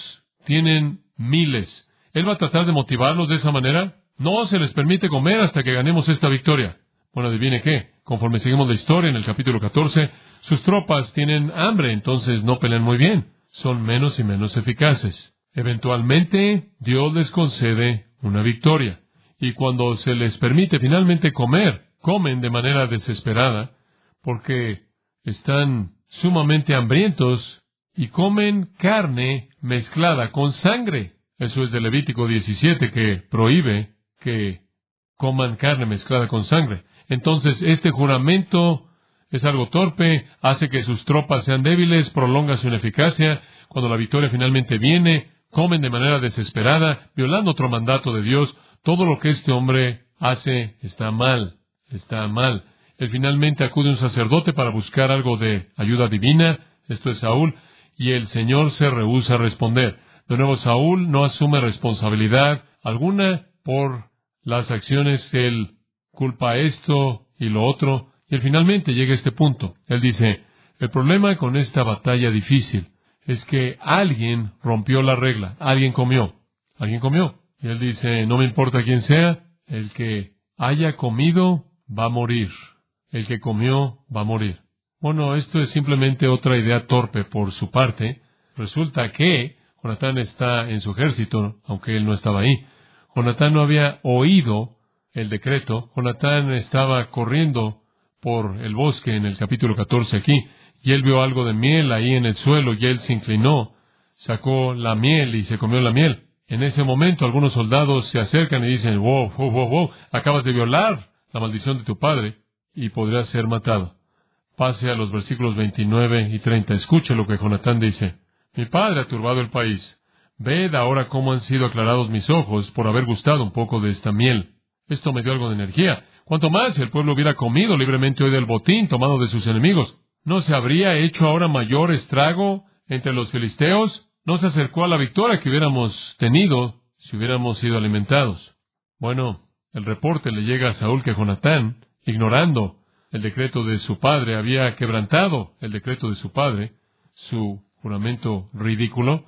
tienen miles. ¿Él va a tratar de motivarlos de esa manera? No se les permite comer hasta que ganemos esta victoria. Bueno, adivine qué. Conforme seguimos la historia en el capítulo catorce, sus tropas tienen hambre, entonces no pelean muy bien. Son menos y menos eficaces. Eventualmente, Dios les concede una victoria. Y cuando se les permite finalmente comer, comen de manera desesperada, porque están sumamente hambrientos y comen carne mezclada con sangre. Eso es de Levítico diecisiete, que prohíbe que coman carne mezclada con sangre. Entonces, este juramento es algo torpe, hace que sus tropas sean débiles, prolonga su ineficacia. Cuando la victoria finalmente viene, comen de manera desesperada, violando otro mandato de Dios. Todo lo que este hombre hace está mal, está mal. Él finalmente acude a un sacerdote para buscar algo de ayuda divina, esto es Saúl, y el Señor se rehúsa a responder. De nuevo, Saúl no asume responsabilidad alguna por las acciones. Él culpa esto y lo otro, y él finalmente llega a este punto. Él dice, el problema con esta batalla difícil es que alguien rompió la regla, alguien comió, alguien comió. Y él dice, no me importa quién sea, el que haya comido va a morir. El que comió va a morir. Bueno, esto es simplemente otra idea torpe por su parte. Resulta que Jonatán está en su ejército, aunque él no estaba ahí. Jonatán no había oído el decreto. Jonatán estaba corriendo por el bosque en el capítulo catorce aquí, y él vio algo de miel ahí en el suelo, y él se inclinó, sacó la miel y se comió la miel. En ese momento algunos soldados se acercan y dicen, wow, wow, wow, wow, acabas de violar la maldición de tu padre y podrás ser matado. Pase a los versículos veintinueve y treinta. Escuche lo que Jonatán dice. Mi padre ha turbado el país. Ved ahora cómo han sido aclarados mis ojos por haber gustado un poco de esta miel. Esto me dio algo de energía. Cuanto más si el pueblo hubiera comido libremente hoy del botín tomado de sus enemigos, ¿no se habría hecho ahora mayor estrago entre los filisteos? No se acercó a la victoria que hubiéramos tenido si hubiéramos sido alimentados. Bueno, el reporte le llega a Saúl que Jonatán, ignorando el decreto de su padre, había quebrantado el decreto de su padre, su juramento ridículo,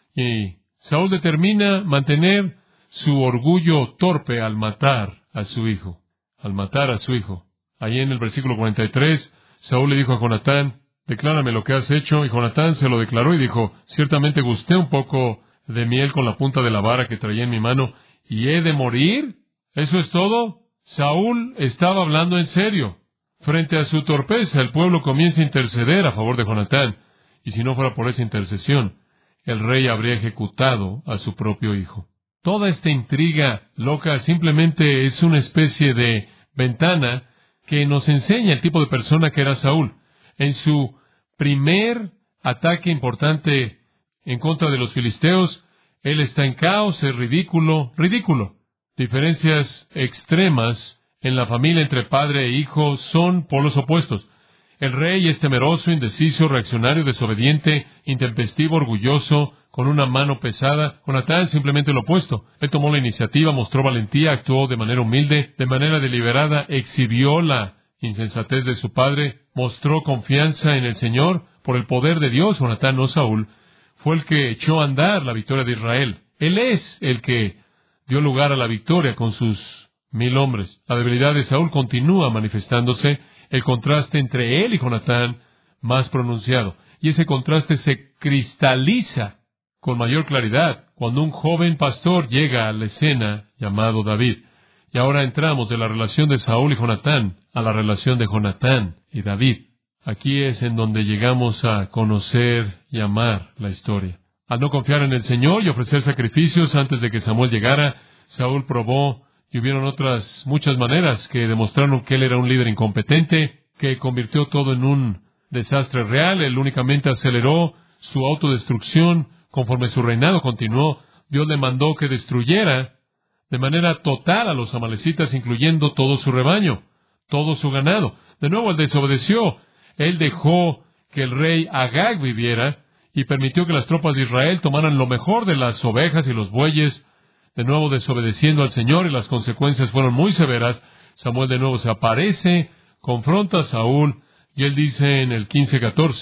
y Saúl determina mantener su orgullo torpe al matar a su hijo, al matar a su hijo. Ahí en el versículo cuarenta y tres, Saúl le dijo a Jonatán, declárame lo que has hecho, y Jonatán se lo declaró y dijo, ciertamente gusté un poco de miel con la punta de la vara que traía en mi mano, y he de morir. ¿Eso es todo? Saúl estaba hablando en serio. Frente a su torpeza, el pueblo comienza a interceder a favor de Jonatán, y si no fuera por esa intercesión, el rey habría ejecutado a su propio hijo. Toda esta intriga loca simplemente es una especie de ventana que nos enseña el tipo de persona que era Saúl. En su primer ataque importante en contra de los filisteos, él está en caos, es ridículo, ridículo. Diferencias extremas en la familia entre padre e hijo son polos opuestos. El rey es temeroso, indeciso, reaccionario, desobediente, intempestivo, orgulloso, con una mano pesada. Jonatán simplemente lo opuesto. Él tomó la iniciativa, mostró valentía, actuó de manera humilde, de manera deliberada, exhibió la insensatez de su padre, mostró confianza en el Señor por el poder de Dios. Jonatán, no Saúl, fue el que echó a andar la victoria de Israel. Él es el que dio lugar a la victoria con sus mil hombres. La debilidad de Saúl continúa manifestándose, el contraste entre él y Jonatán más pronunciado. Y ese contraste se cristaliza con mayor claridad cuando un joven pastor llega a la escena llamado David. Y ahora entramos de la relación de Saúl y Jonatán a la relación de Jonatán y David. Aquí es en donde llegamos a conocer y amar la historia. Al no confiar en el Señor y ofrecer sacrificios antes de que Samuel llegara, Saúl probó, y hubieron otras muchas maneras que demostraron que él era un líder incompetente, que convirtió todo en un desastre real. Él únicamente aceleró su autodestrucción conforme su reinado continuó. Dios le mandó que destruyera de manera total a los amalecitas, incluyendo todo su rebaño, todo su ganado. De nuevo, él desobedeció. Él dejó que el rey Agag viviera y permitió que las tropas de Israel tomaran lo mejor de las ovejas y los bueyes, de nuevo desobedeciendo al Señor, y las consecuencias fueron muy severas. Samuel de nuevo se aparece, confronta a Saúl, y él dice en el quince catorce,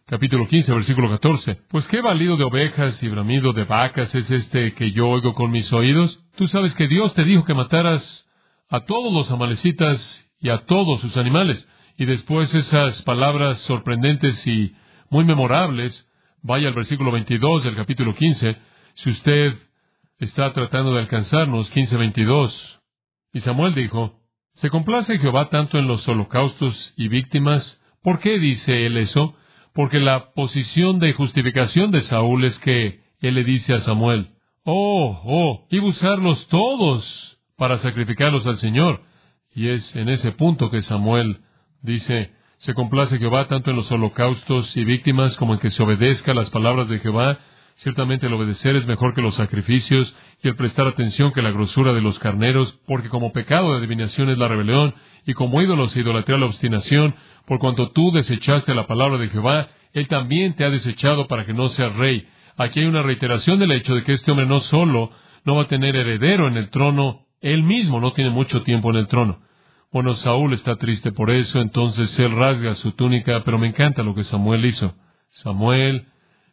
capítulo quince, versículo catorce. Pues qué balido de ovejas y bramido de vacas es este que yo oigo con mis oídos. Tú sabes que Dios te dijo que mataras a todos los amalecitas y a todos sus animales. Y después esas palabras sorprendentes y muy memorables, vaya al versículo veintidós del capítulo quince, si usted está tratando de alcanzarnos, quince veintidós. Y Samuel dijo, ¿se complace Jehová tanto en los holocaustos y víctimas? ¿Por qué dice él eso? Porque la posición de justificación de Saúl es que él le dice a Samuel, oh, oh, iba a usarlos todos para sacrificarlos al Señor. Y es en ese punto que Samuel dice, se complace Jehová tanto en los holocaustos y víctimas como en que se obedezca las palabras de Jehová. Ciertamente el obedecer es mejor que los sacrificios y el prestar atención que la grosura de los carneros, porque como pecado de adivinación es la rebelión y como ídolos e idolatría la obstinación, por cuanto tú desechaste la palabra de Jehová, Él también te ha desechado para que no seas rey. Aquí hay una reiteración del hecho de que este hombre no solo no va a tener heredero en el trono, él mismo no tiene mucho tiempo en el trono. Bueno, Saúl está triste por eso, entonces él rasga su túnica, pero me encanta lo que Samuel hizo. Samuel,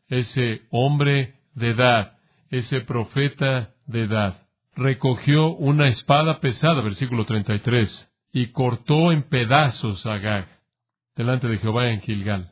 ese hombre de edad, ese profeta de edad, recogió una espada pesada, versículo treinta y tres, y cortó en pedazos a Agag, delante de Jehová en Gilgal.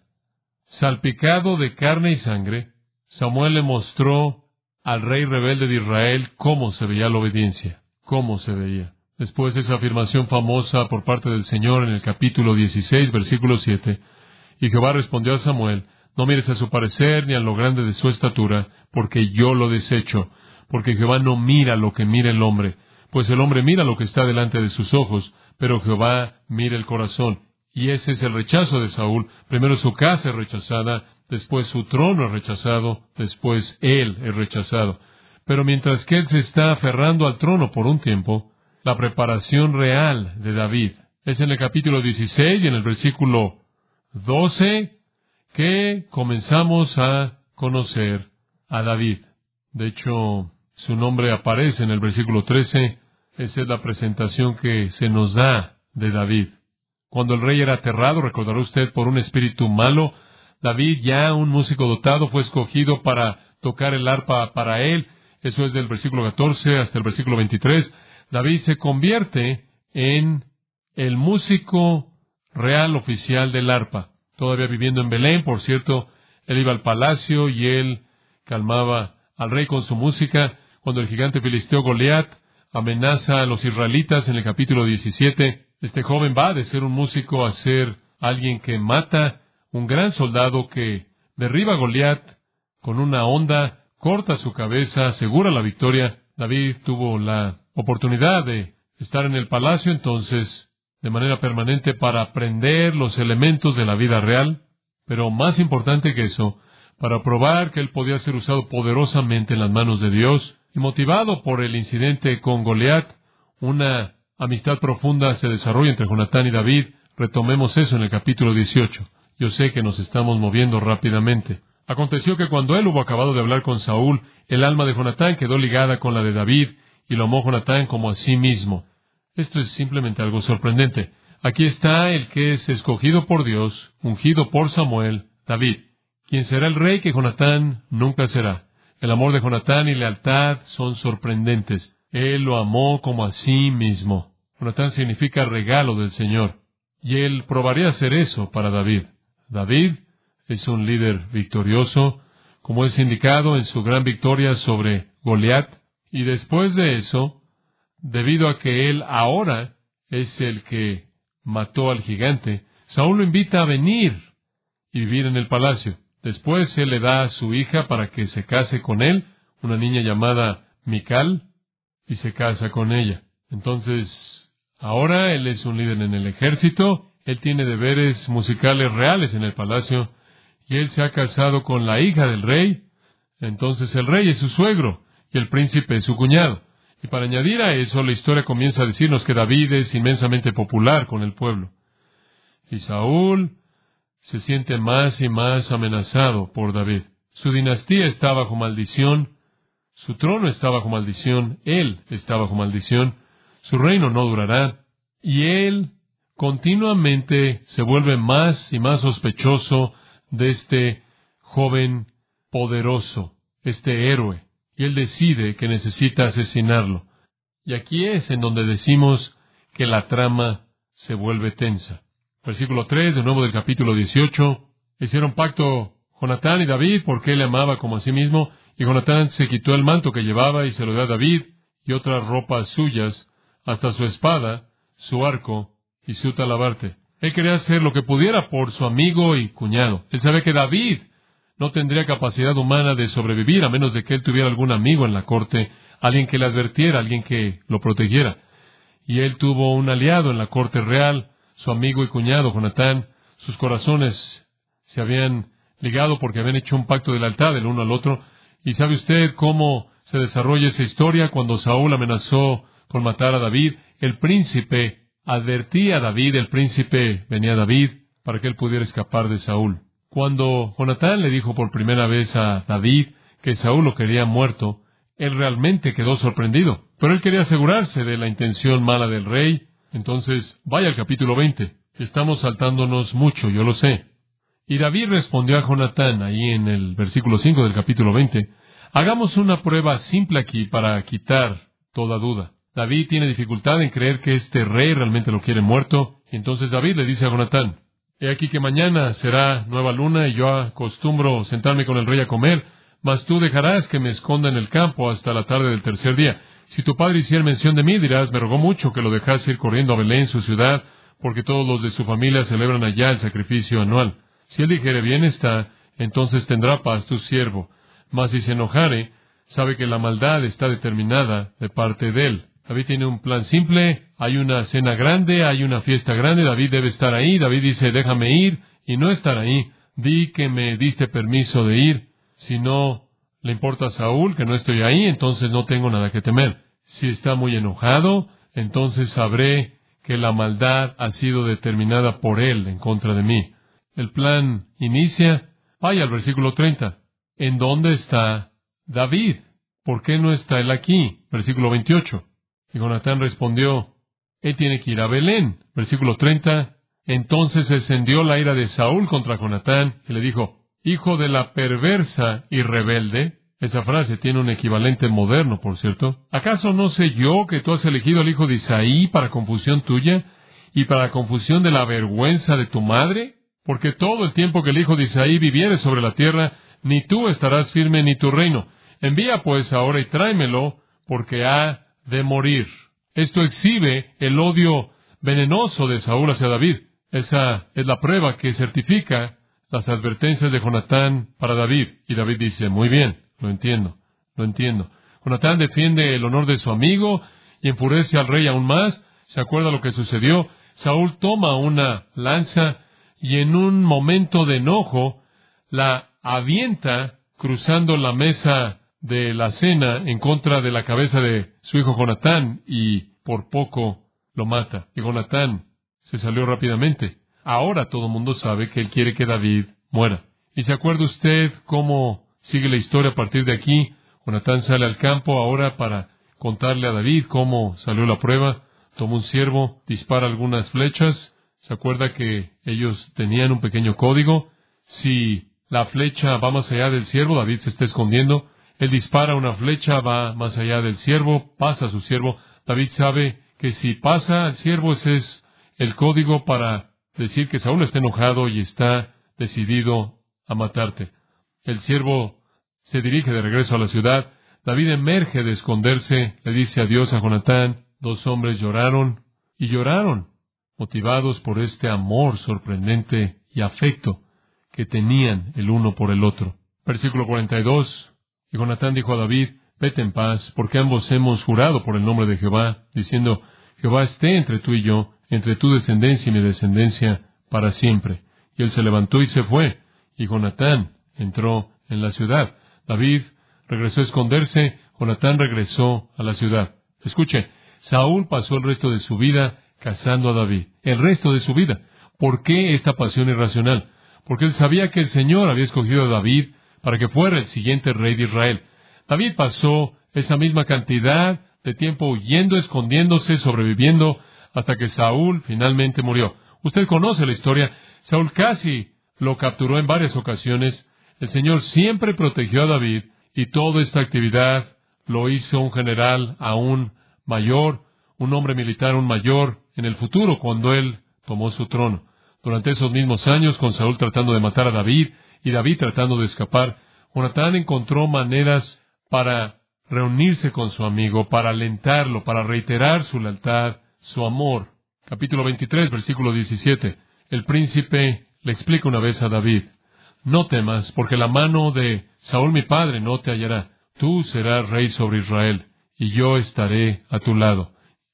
Salpicado de carne y sangre, Samuel le mostró al rey rebelde de Israel cómo se veía la obediencia, cómo se veía. Después de esa afirmación famosa por parte del Señor en el capítulo dieciséis, versículo siete, y Jehová respondió a Samuel, no mires a su parecer ni a lo grande de su estatura, porque yo lo desecho, porque Jehová no mira lo que mira el hombre, pues el hombre mira lo que está delante de sus ojos, pero Jehová mira el corazón. Y ese es el rechazo de Saúl. Primero su casa es rechazada, después su trono es rechazado, después él es rechazado. Pero mientras que él se está aferrando al trono por un tiempo, la preparación real de David es en el capítulo dieciséis y en el versículo doce que comenzamos a conocer a David. De hecho, su nombre aparece en el versículo trece. Esa es la presentación que se nos da de David. Cuando el rey era aterrado, recordará usted, por un espíritu malo, David, ya un músico dotado, fue escogido para tocar el arpa para él. Eso es del versículo catorce hasta el versículo veintitrés. David se convierte en el músico real oficial del arpa. Todavía viviendo en Belén, por cierto, él iba al palacio y él calmaba al rey con su música. Cuando el gigante filisteo Goliat amenaza a los israelitas en el capítulo diecisiete, este joven va de ser un músico a ser alguien que mata, un gran soldado que derriba a Goliat con una honda, corta su cabeza, asegura la victoria. David tuvo la oportunidad de estar en el palacio entonces de manera permanente para aprender los elementos de la vida real, pero más importante que eso, para probar que él podía ser usado poderosamente en las manos de Dios, y motivado por el incidente con Goliat, una amistad profunda se desarrolla entre Jonatán y David. Retomemos eso en el capítulo dieciocho. Yo sé que nos estamos moviendo rápidamente. Aconteció que cuando él hubo acabado de hablar con Saúl, el alma de Jonatán quedó ligada con la de David, y lo amó Jonatán como a sí mismo. Esto es simplemente algo sorprendente. Aquí está el que es escogido por Dios, ungido por Samuel, David, quien será el rey que Jonatán nunca será. El amor de Jonatán y lealtad son sorprendentes. Él lo amó como a sí mismo. Jonatán significa regalo del Señor. Y él probaría hacer eso para David. David es un líder victorioso, como es indicado en su gran victoria sobre Goliat. Y después de eso, debido a que él ahora es el que mató al gigante, Saúl lo invita a venir y vivir en el palacio. Después él le da a su hija para que se case con él, una niña llamada Mical, y se casa con ella. Entonces, ahora él es un líder en el ejército, él tiene deberes musicales reales en el palacio, y él se ha casado con la hija del rey. Entonces el rey es su suegro, y el príncipe es su cuñado. Y para añadir a eso, la historia comienza a decirnos que David es inmensamente popular con el pueblo. Y Saúl se siente más y más amenazado por David. Su dinastía está bajo maldición, su trono está bajo maldición, él está bajo maldición, su reino no durará, y él continuamente se vuelve más y más sospechoso de este joven poderoso, este héroe, y él decide que necesita asesinarlo. Y aquí es en donde decimos que la trama se vuelve tensa. Versículo tres, de nuevo del capítulo dieciocho. Hicieron pacto Jonatán y David porque él le amaba como a sí mismo, y Jonatán se quitó el manto que llevaba y se lo dio a David y otras ropas suyas, hasta su espada, su arco y su talabarte. Él quería hacer lo que pudiera por su amigo y cuñado. Él sabe que David no tendría capacidad humana de sobrevivir a menos de que él tuviera algún amigo en la corte, alguien que le advirtiera, alguien que lo protegiera. Y él tuvo un aliado en la corte real, su amigo y cuñado, Jonatán. Sus corazones se habían ligado porque habían hecho un pacto de lealtad el uno al otro. ¿Y sabe usted cómo se desarrolla esa historia? Cuando Saúl amenazó con matar a David, el príncipe advertía a David, el príncipe venía a David para que él pudiera escapar de Saúl. Cuando Jonatán le dijo por primera vez a David que Saúl lo quería muerto, él realmente quedó sorprendido. Pero él quería asegurarse de la intención mala del rey. Entonces, vaya al capítulo veinte. Estamos saltándonos mucho, yo lo sé. Y David respondió a Jonatán, ahí en el versículo cinco del capítulo veinte, hagamos una prueba simple aquí para quitar toda duda. David tiene dificultad en creer que este rey realmente lo quiere muerto. Y entonces David le dice a Jonatán, he aquí que mañana será nueva luna y yo acostumbro sentarme con el rey a comer, mas tú dejarás que me esconda en el campo hasta la tarde del tercer día. Si tu padre hiciera mención de mí, dirás, me rogó mucho que lo dejase ir corriendo a Belén, su ciudad, porque todos los de su familia celebran allá el sacrificio anual. Si él dijere, bien está, entonces tendrá paz tu siervo. Mas si se enojare, sabe que la maldad está determinada de parte de él. David tiene un plan simple, hay una cena grande, hay una fiesta grande, David debe estar ahí. David dice, déjame ir y no estar ahí. Di que me diste permiso de ir. Si no le importa a Saúl que no estoy ahí, entonces no tengo nada que temer. Si está muy enojado, entonces sabré que la maldad ha sido determinada por él en contra de mí. El plan inicia, vaya al versículo treinta. ¿En dónde está David? ¿Por qué no está él aquí? Versículo veintiocho. Y Jonatán respondió, él tiene que ir a Belén. Versículo treinta. Entonces encendió la ira de Saúl contra Jonatán y le dijo, hijo de la perversa y rebelde. Esa frase tiene un equivalente moderno, por cierto. ¿Acaso no sé yo que tú has elegido al hijo de Isaí para confusión tuya y para confusión de la vergüenza de tu madre? Porque todo el tiempo que el hijo de Isaí viviere sobre la tierra, ni tú estarás firme ni tu reino. Envía pues ahora y tráemelo, porque ha de morir. Esto exhibe el odio venenoso de Saúl hacia David. Esa es la prueba que certifica las advertencias de Jonatán para David. Y David dice, muy bien, lo entiendo, lo entiendo. Jonatán defiende el honor de su amigo y enfurece al rey aún más. ¿Se acuerda lo que sucedió? Saúl toma una lanza y en un momento de enojo la avienta cruzando la mesa de la cena en contra de la cabeza de su hijo Jonatán y por poco lo mata. Y Jonatán se salió rápidamente. Ahora todo el mundo sabe que él quiere que David muera. ¿Y se acuerda usted cómo sigue la historia a partir de aquí? Jonatán sale al campo ahora para contarle a David cómo salió la prueba. Toma un ciervo, dispara algunas flechas. ¿Se acuerda que ellos tenían un pequeño código? Si la flecha va más allá del ciervo, David se está escondiendo. Él dispara una flecha, va más allá del ciervo, pasa a su ciervo. David sabe que si pasa al ciervo, ese es el código para decir que Saúl está enojado y está decidido a matarte. El siervo se dirige de regreso a la ciudad. David emerge de esconderse, le dice adiós a Jonatán. Dos hombres lloraron y lloraron, motivados por este amor sorprendente y afecto que tenían el uno por el otro. Versículo cuarenta y dos. Y Jonatán dijo a David, vete en paz, porque ambos hemos jurado por el nombre de Jehová, diciendo, Jehová esté entre tú y yo, entre tu descendencia y mi descendencia, para siempre. Y él se levantó y se fue, y Jonatán entró en la ciudad. David regresó a esconderse, Jonatán regresó a la ciudad. Escuche, Saúl pasó el resto de su vida cazando a David. El resto de su vida. ¿Por qué esta pasión irracional? Porque él sabía que el Señor había escogido a David para que fuera el siguiente rey de Israel. David pasó esa misma cantidad de tiempo huyendo, escondiéndose, sobreviviendo, hasta que Saúl finalmente murió. Usted conoce la historia. Saúl casi lo capturó en varias ocasiones. El Señor siempre protegió a David, y toda esta actividad lo hizo un general aún mayor, un hombre militar aún mayor en el futuro, cuando él tomó su trono. Durante esos mismos años, con Saúl tratando de matar a David y David tratando de escapar, Jonatán encontró maneras para reunirse con su amigo, para alentarlo, para reiterar su lealtad, su amor. Capítulo veintitrés, versículo diecisiete. El príncipe le explica una vez a David: no temas, porque la mano de Saúl mi padre no te hallará. Tú serás rey sobre Israel, y yo estaré a tu lado.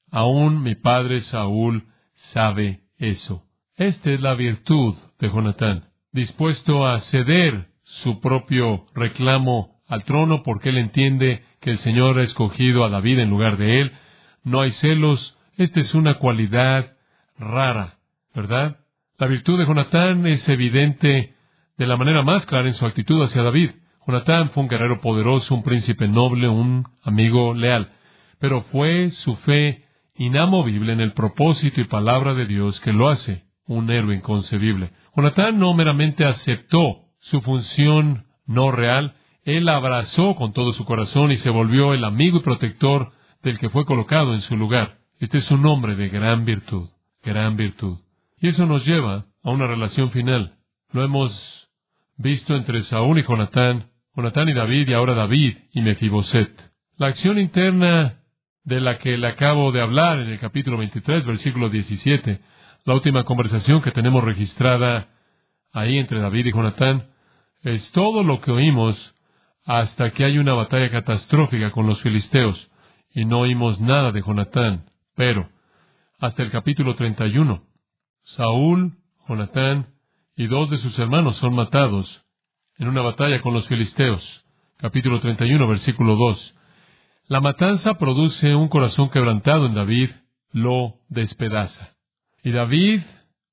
Aún mi padre Saúl sabe eso. Esta es la virtud de Jonatán, dispuesto a ceder su propio reclamo al trono, porque él entiende que el Señor ha escogido a David en lugar de él. No hay celos. Esta es una cualidad rara, ¿verdad? La virtud de Jonatán es evidente de la manera más clara en su actitud hacia David. Jonatán fue un guerrero poderoso, un príncipe noble, un amigo leal, pero fue su fe inamovible en el propósito y palabra de Dios que lo hace un héroe inconcebible. Jonatán no meramente aceptó su función no real, él la abrazó con todo su corazón y se volvió el amigo y protector del que fue colocado en su lugar. Este es un hombre de gran virtud, gran virtud. Y eso nos lleva a una relación final. Lo hemos visto entre Saúl y Jonatán, Jonatán y David, y ahora David y Mefiboset. La acción interna de la que le acabo de hablar en el capítulo veintitrés, versículo diecisiete, la última conversación que tenemos registrada ahí entre David y Jonatán, es todo lo que oímos hasta que hay una batalla catastrófica con los filisteos, y no oímos nada de Jonatán. Pero, hasta el capítulo treinta y uno, Saúl, Jonatán y dos de sus hermanos son matados en una batalla con los filisteos. Capítulo treinta y uno, versículo dos. La matanza produce un corazón quebrantado en David, lo despedaza. Y David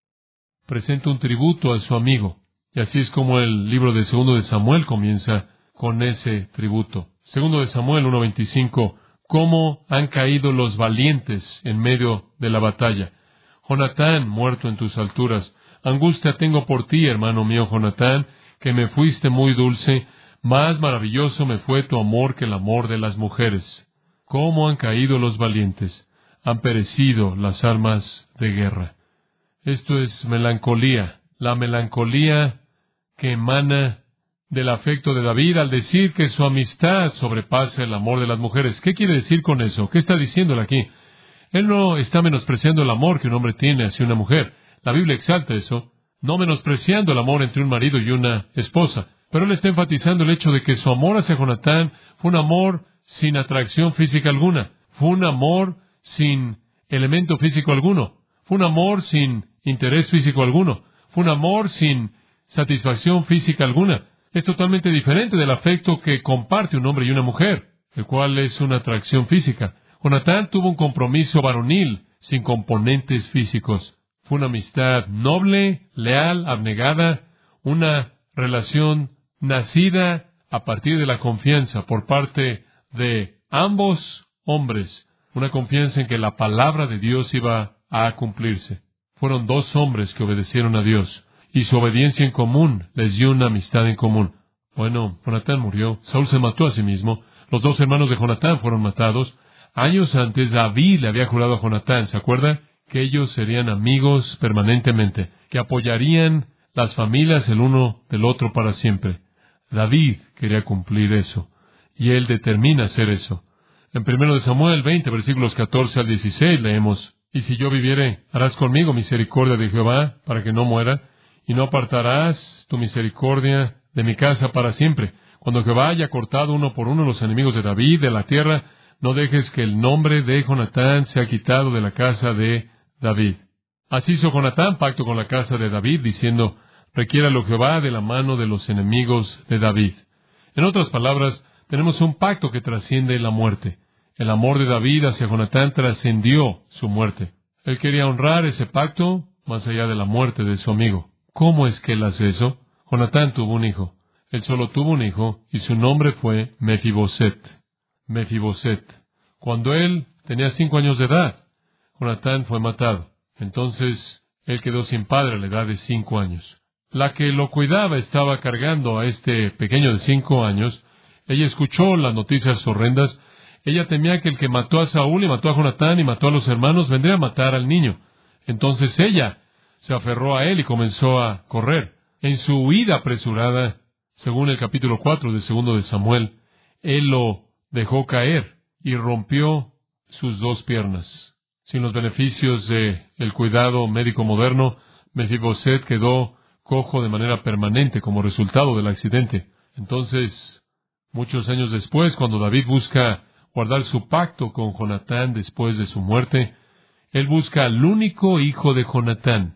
presenta un tributo a su amigo. Y así es como el libro de Segundo de Samuel comienza con ese tributo. Segundo de Samuel uno veinticinco. ¿Cómo han caído los valientes en medio de la batalla? Jonatán, muerto en tus alturas. Angustia tengo por ti, hermano mío Jonatán, que me fuiste muy dulce. Más maravilloso me fue tu amor que el amor de las mujeres. ¿Cómo han caído los valientes? Han perecido las armas de guerra. Esto es melancolía, la melancolía que emana del afecto de David al decir que su amistad sobrepasa el amor de las mujeres. ¿Qué quiere decir con eso? ¿Qué está diciéndole aquí? Él no está menospreciando el amor que un hombre tiene hacia una mujer. La Biblia exalta eso, no menospreciando el amor entre un marido y una esposa. Pero él está enfatizando el hecho de que su amor hacia Jonatán fue un amor sin atracción física alguna. Fue un amor sin elemento físico alguno. Fue un amor sin interés físico alguno. Fue un amor sin satisfacción física alguna. Es totalmente diferente del afecto que comparte un hombre y una mujer, el cual es una atracción física. Jonatán tuvo un compromiso varonil sin componentes físicos. Fue una amistad noble, leal, abnegada, una relación nacida a partir de la confianza por parte de ambos hombres, una confianza en que la palabra de Dios iba a cumplirse. Fueron dos hombres que obedecieron a Dios, y su obediencia en común les dio una amistad en común. Bueno, Jonatán murió, Saúl se mató a sí mismo, los dos hermanos de Jonatán fueron matados. Años antes David le había jurado a Jonatán, ¿se acuerda? Que ellos serían amigos permanentemente, que apoyarían las familias el uno del otro para siempre. David quería cumplir eso, y él determina hacer eso. En primero de Samuel veinte, versículos catorce al dieciséis, leemos: Y si yo viviere, harás conmigo misericordia de Jehová, para que no muera, y no apartarás tu misericordia de mi casa para siempre. Cuando Jehová haya cortado uno por uno los enemigos de David de la tierra, no dejes que el nombre de Jonatán sea quitado de la casa de David. Así hizo Jonatán pacto con la casa de David, diciendo: requiéralo Jehová de la mano de los enemigos de David. En otras palabras, tenemos un pacto que trasciende la muerte. El amor de David hacia Jonatán trascendió su muerte. Él quería honrar ese pacto más allá de la muerte de su amigo. ¿Cómo es que él hace eso? Jonatán tuvo un hijo. Él solo tuvo un hijo, y su nombre fue Mefiboset. Mefiboset. Cuando él tenía cinco años de edad, Jonatán fue matado. Entonces, él quedó sin padre a la edad de cinco años. la que lo cuidaba estaba cargando a este pequeño de cinco años. Ella escuchó las noticias horrendas. Ella temía que el que mató a Saúl y mató a Jonatán y mató a los hermanos vendría a matar al niño. Entonces ella se aferró a él y comenzó a correr. En su huida apresurada, según el capítulo cuatro de segundo de Samuel, él lo dejó caer y rompió sus dos piernas. Sin los beneficios del cuidado médico moderno, Mefiboset quedó cojo de manera permanente como resultado del accidente. Entonces, muchos años después, cuando David busca guardar su pacto con Jonatán después de su muerte, él busca al único hijo de Jonatán,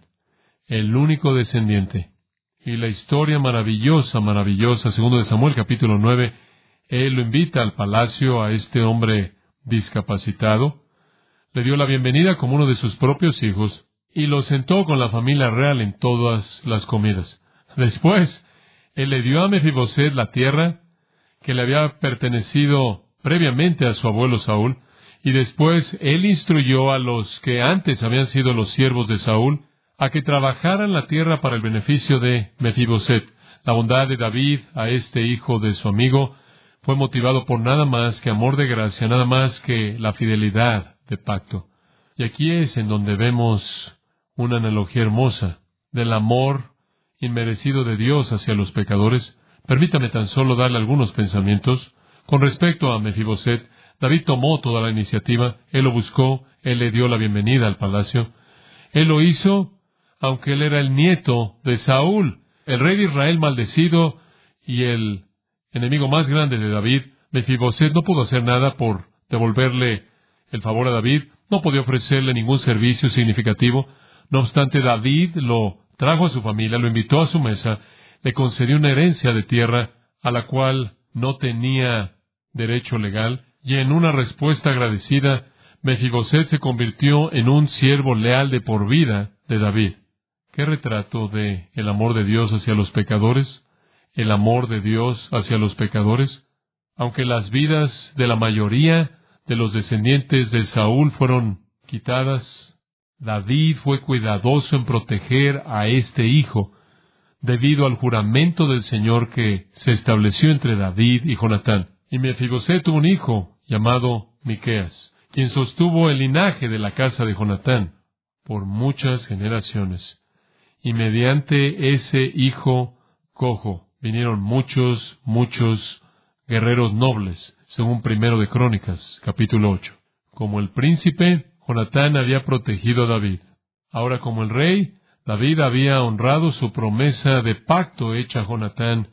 el único descendiente. Y la historia maravillosa, maravillosa, segundo de Samuel, capítulo nueve, él lo invita al palacio a este hombre discapacitado, le dio la bienvenida como uno de sus propios hijos, y lo sentó con la familia real en todas las comidas. Después, él le dio a Mefiboset la tierra que le había pertenecido previamente a su abuelo Saúl, y después él instruyó a los que antes habían sido los siervos de Saúl a que trabajaran la tierra para el beneficio de Mefiboset. La bondad de David a este hijo de su amigo fue motivado por nada más que amor de gracia, nada más que la fidelidad de pacto. Y aquí es en donde vemos una analogía hermosa del amor inmerecido de Dios hacia los pecadores. Permítame tan solo darle algunos pensamientos. Con respecto a Mefiboset, David tomó toda la iniciativa, él lo buscó, él le dio la bienvenida al palacio. Él lo hizo, aunque él era el nieto de Saúl, el rey de Israel maldecido y el enemigo más grande de David. Mefiboset no pudo hacer nada por devolverle el favor a David, no podía ofrecerle ningún servicio significativo. No obstante, David lo trajo a su familia, lo invitó a su mesa, le concedió una herencia de tierra a la cual no tenía derecho legal, y en una respuesta agradecida, Mefiboset se convirtió en un siervo leal de por vida de David. ¿Qué retrato de el amor de Dios hacia los pecadores? El amor de Dios hacia los pecadores. Aunque las vidas de la mayoría de los descendientes de Saúl fueron quitadas, David fue cuidadoso en proteger a este hijo, debido al juramento del Señor que se estableció entre David y Jonatán. Y Mefiboset tuvo un hijo llamado Miqueas, quien sostuvo el linaje de la casa de Jonatán por muchas generaciones. Y mediante ese hijo cojo vinieron muchos, muchos guerreros nobles, según Primero de Crónicas, capítulo ocho. Como el príncipe, Jonatán había protegido a David. Ahora, como el rey, David había honrado su promesa de pacto hecha a Jonatán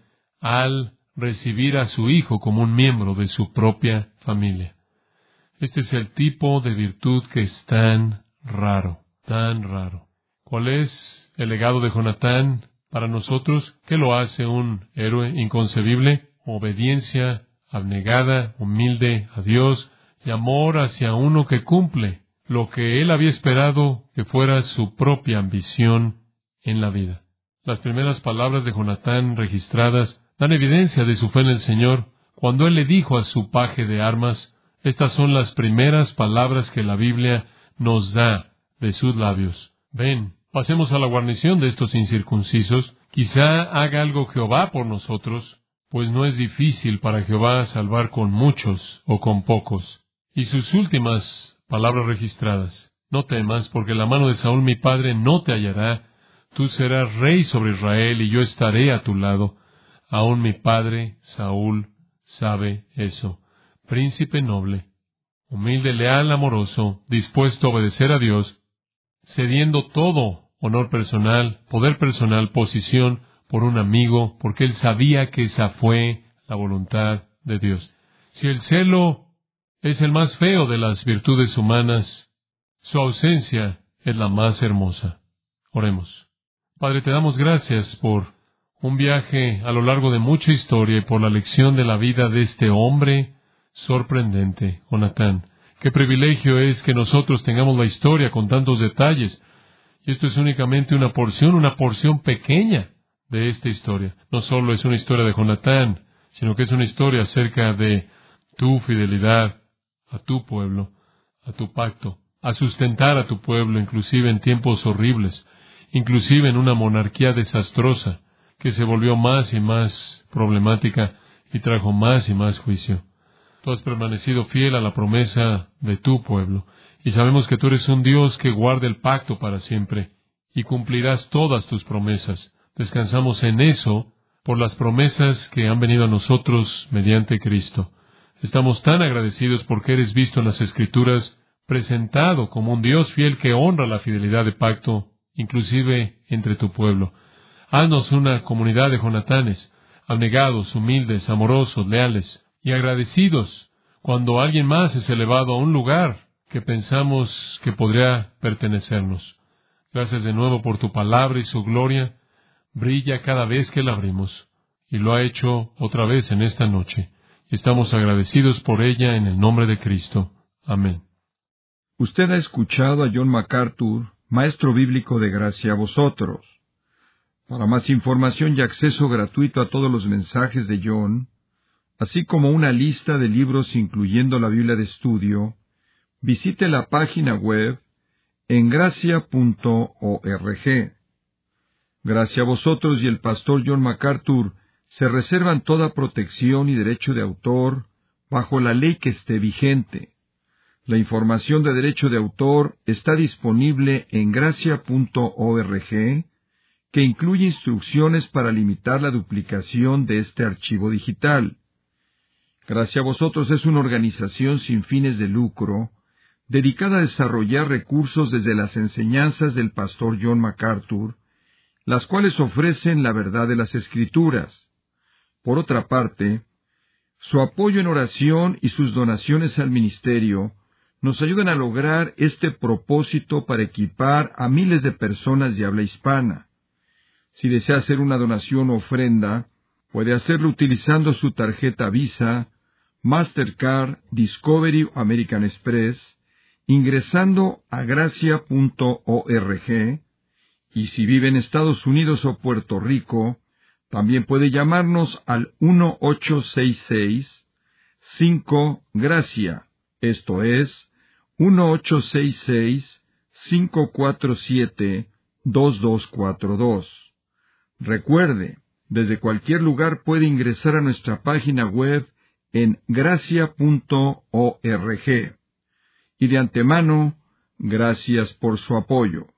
al recibir a su hijo como un miembro de su propia familia. Este es el tipo de virtud que es tan raro, tan raro. ¿Cuál es el legado de Jonatán para nosotros? ¿Qué lo hace un héroe inconcebible? Obediencia abnegada, humilde a Dios y amor hacia uno que cumple lo que él había esperado que fuera su propia ambición en la vida. Las primeras palabras de Jonatán registradas dan evidencia de su fe en el Señor. Cuando él le dijo a su paje de armas, estas son las primeras palabras que la Biblia nos da de sus labios. Ven, pasemos a la guarnición de estos incircuncisos. Quizá haga algo Jehová por nosotros, pues no es difícil para Jehová salvar con muchos o con pocos. Y sus últimas palabras registradas: no temas, porque la mano de Saúl mi padre no te hallará. Tú serás rey sobre Israel, y yo estaré a tu lado. Aún mi padre Saúl sabe eso. Príncipe noble, humilde, leal, amoroso, dispuesto a obedecer a Dios, cediendo todo honor personal, poder personal, posición, por un amigo, porque él sabía que esa fue la voluntad de Dios. Si el celo es el más feo de las virtudes humanas, su ausencia es la más hermosa. Oremos. Padre, te damos gracias por un viaje a lo largo de mucha historia y por la lección de la vida de este hombre sorprendente, Jonatán. Qué privilegio es que nosotros tengamos la historia con tantos detalles. Y esto es únicamente una porción, una porción pequeña de esta historia. No solo es una historia de Jonatán, sino que es una historia acerca de tu fidelidad a tu pueblo, a tu pacto, a sustentar a tu pueblo, inclusive en tiempos horribles. inclusive en una monarquía desastrosa, que se volvió más y más problemática y trajo más y más juicio. Tú has permanecido fiel a la promesa de tu pueblo, y sabemos que tú eres un Dios que guarda el pacto para siempre, y cumplirás todas tus promesas. Descansamos en eso por las promesas que han venido a nosotros mediante Cristo. Estamos tan agradecidos porque eres visto en las Escrituras presentado como un Dios fiel que honra la fidelidad de pacto, inclusive entre tu pueblo. Haznos una comunidad de Jonatanes, abnegados, humildes, amorosos, leales y agradecidos cuando alguien más es elevado a un lugar que pensamos que podría pertenecernos. Gracias de nuevo por tu palabra y su gloria brilla cada vez que la abrimos, y lo ha hecho otra vez en esta noche. Estamos agradecidos por ella en el nombre de Cristo. Amén. Usted ha escuchado a John MacArthur, maestro bíblico de Gracia a Vosotros. Para más información y acceso gratuito a todos los mensajes de John, así como una lista de libros incluyendo la Biblia de estudio, visite la página web en gracia punto org. Gracia a Vosotros y el pastor John MacArthur se reservan toda protección y derecho de autor bajo la ley que esté vigente. La información de derecho de autor está disponible en gracia punto org, que incluye instrucciones para limitar la duplicación de este archivo digital. Gracia a Vosotros es una organización sin fines de lucro, dedicada a desarrollar recursos desde las enseñanzas del pastor John MacArthur, las cuales ofrecen la verdad de las Escrituras. Por otra parte, su apoyo en oración y sus donaciones al ministerio nos ayudan a lograr este propósito para equipar a miles de personas de habla hispana. Si desea hacer una donación o ofrenda, puede hacerlo utilizando su tarjeta Visa, Mastercard, Discovery o American Express, ingresando a gracia punto org, y si vive en Estados Unidos o Puerto Rico, también puede llamarnos al uno ocho seis seis cinco Gracia, esto es, uno ocho seis seis cinco cuatro siete dos dos cuatro dos. Recuerde, desde cualquier lugar puede ingresar a nuestra página web en gracia punto org. Y de antemano, gracias por su apoyo.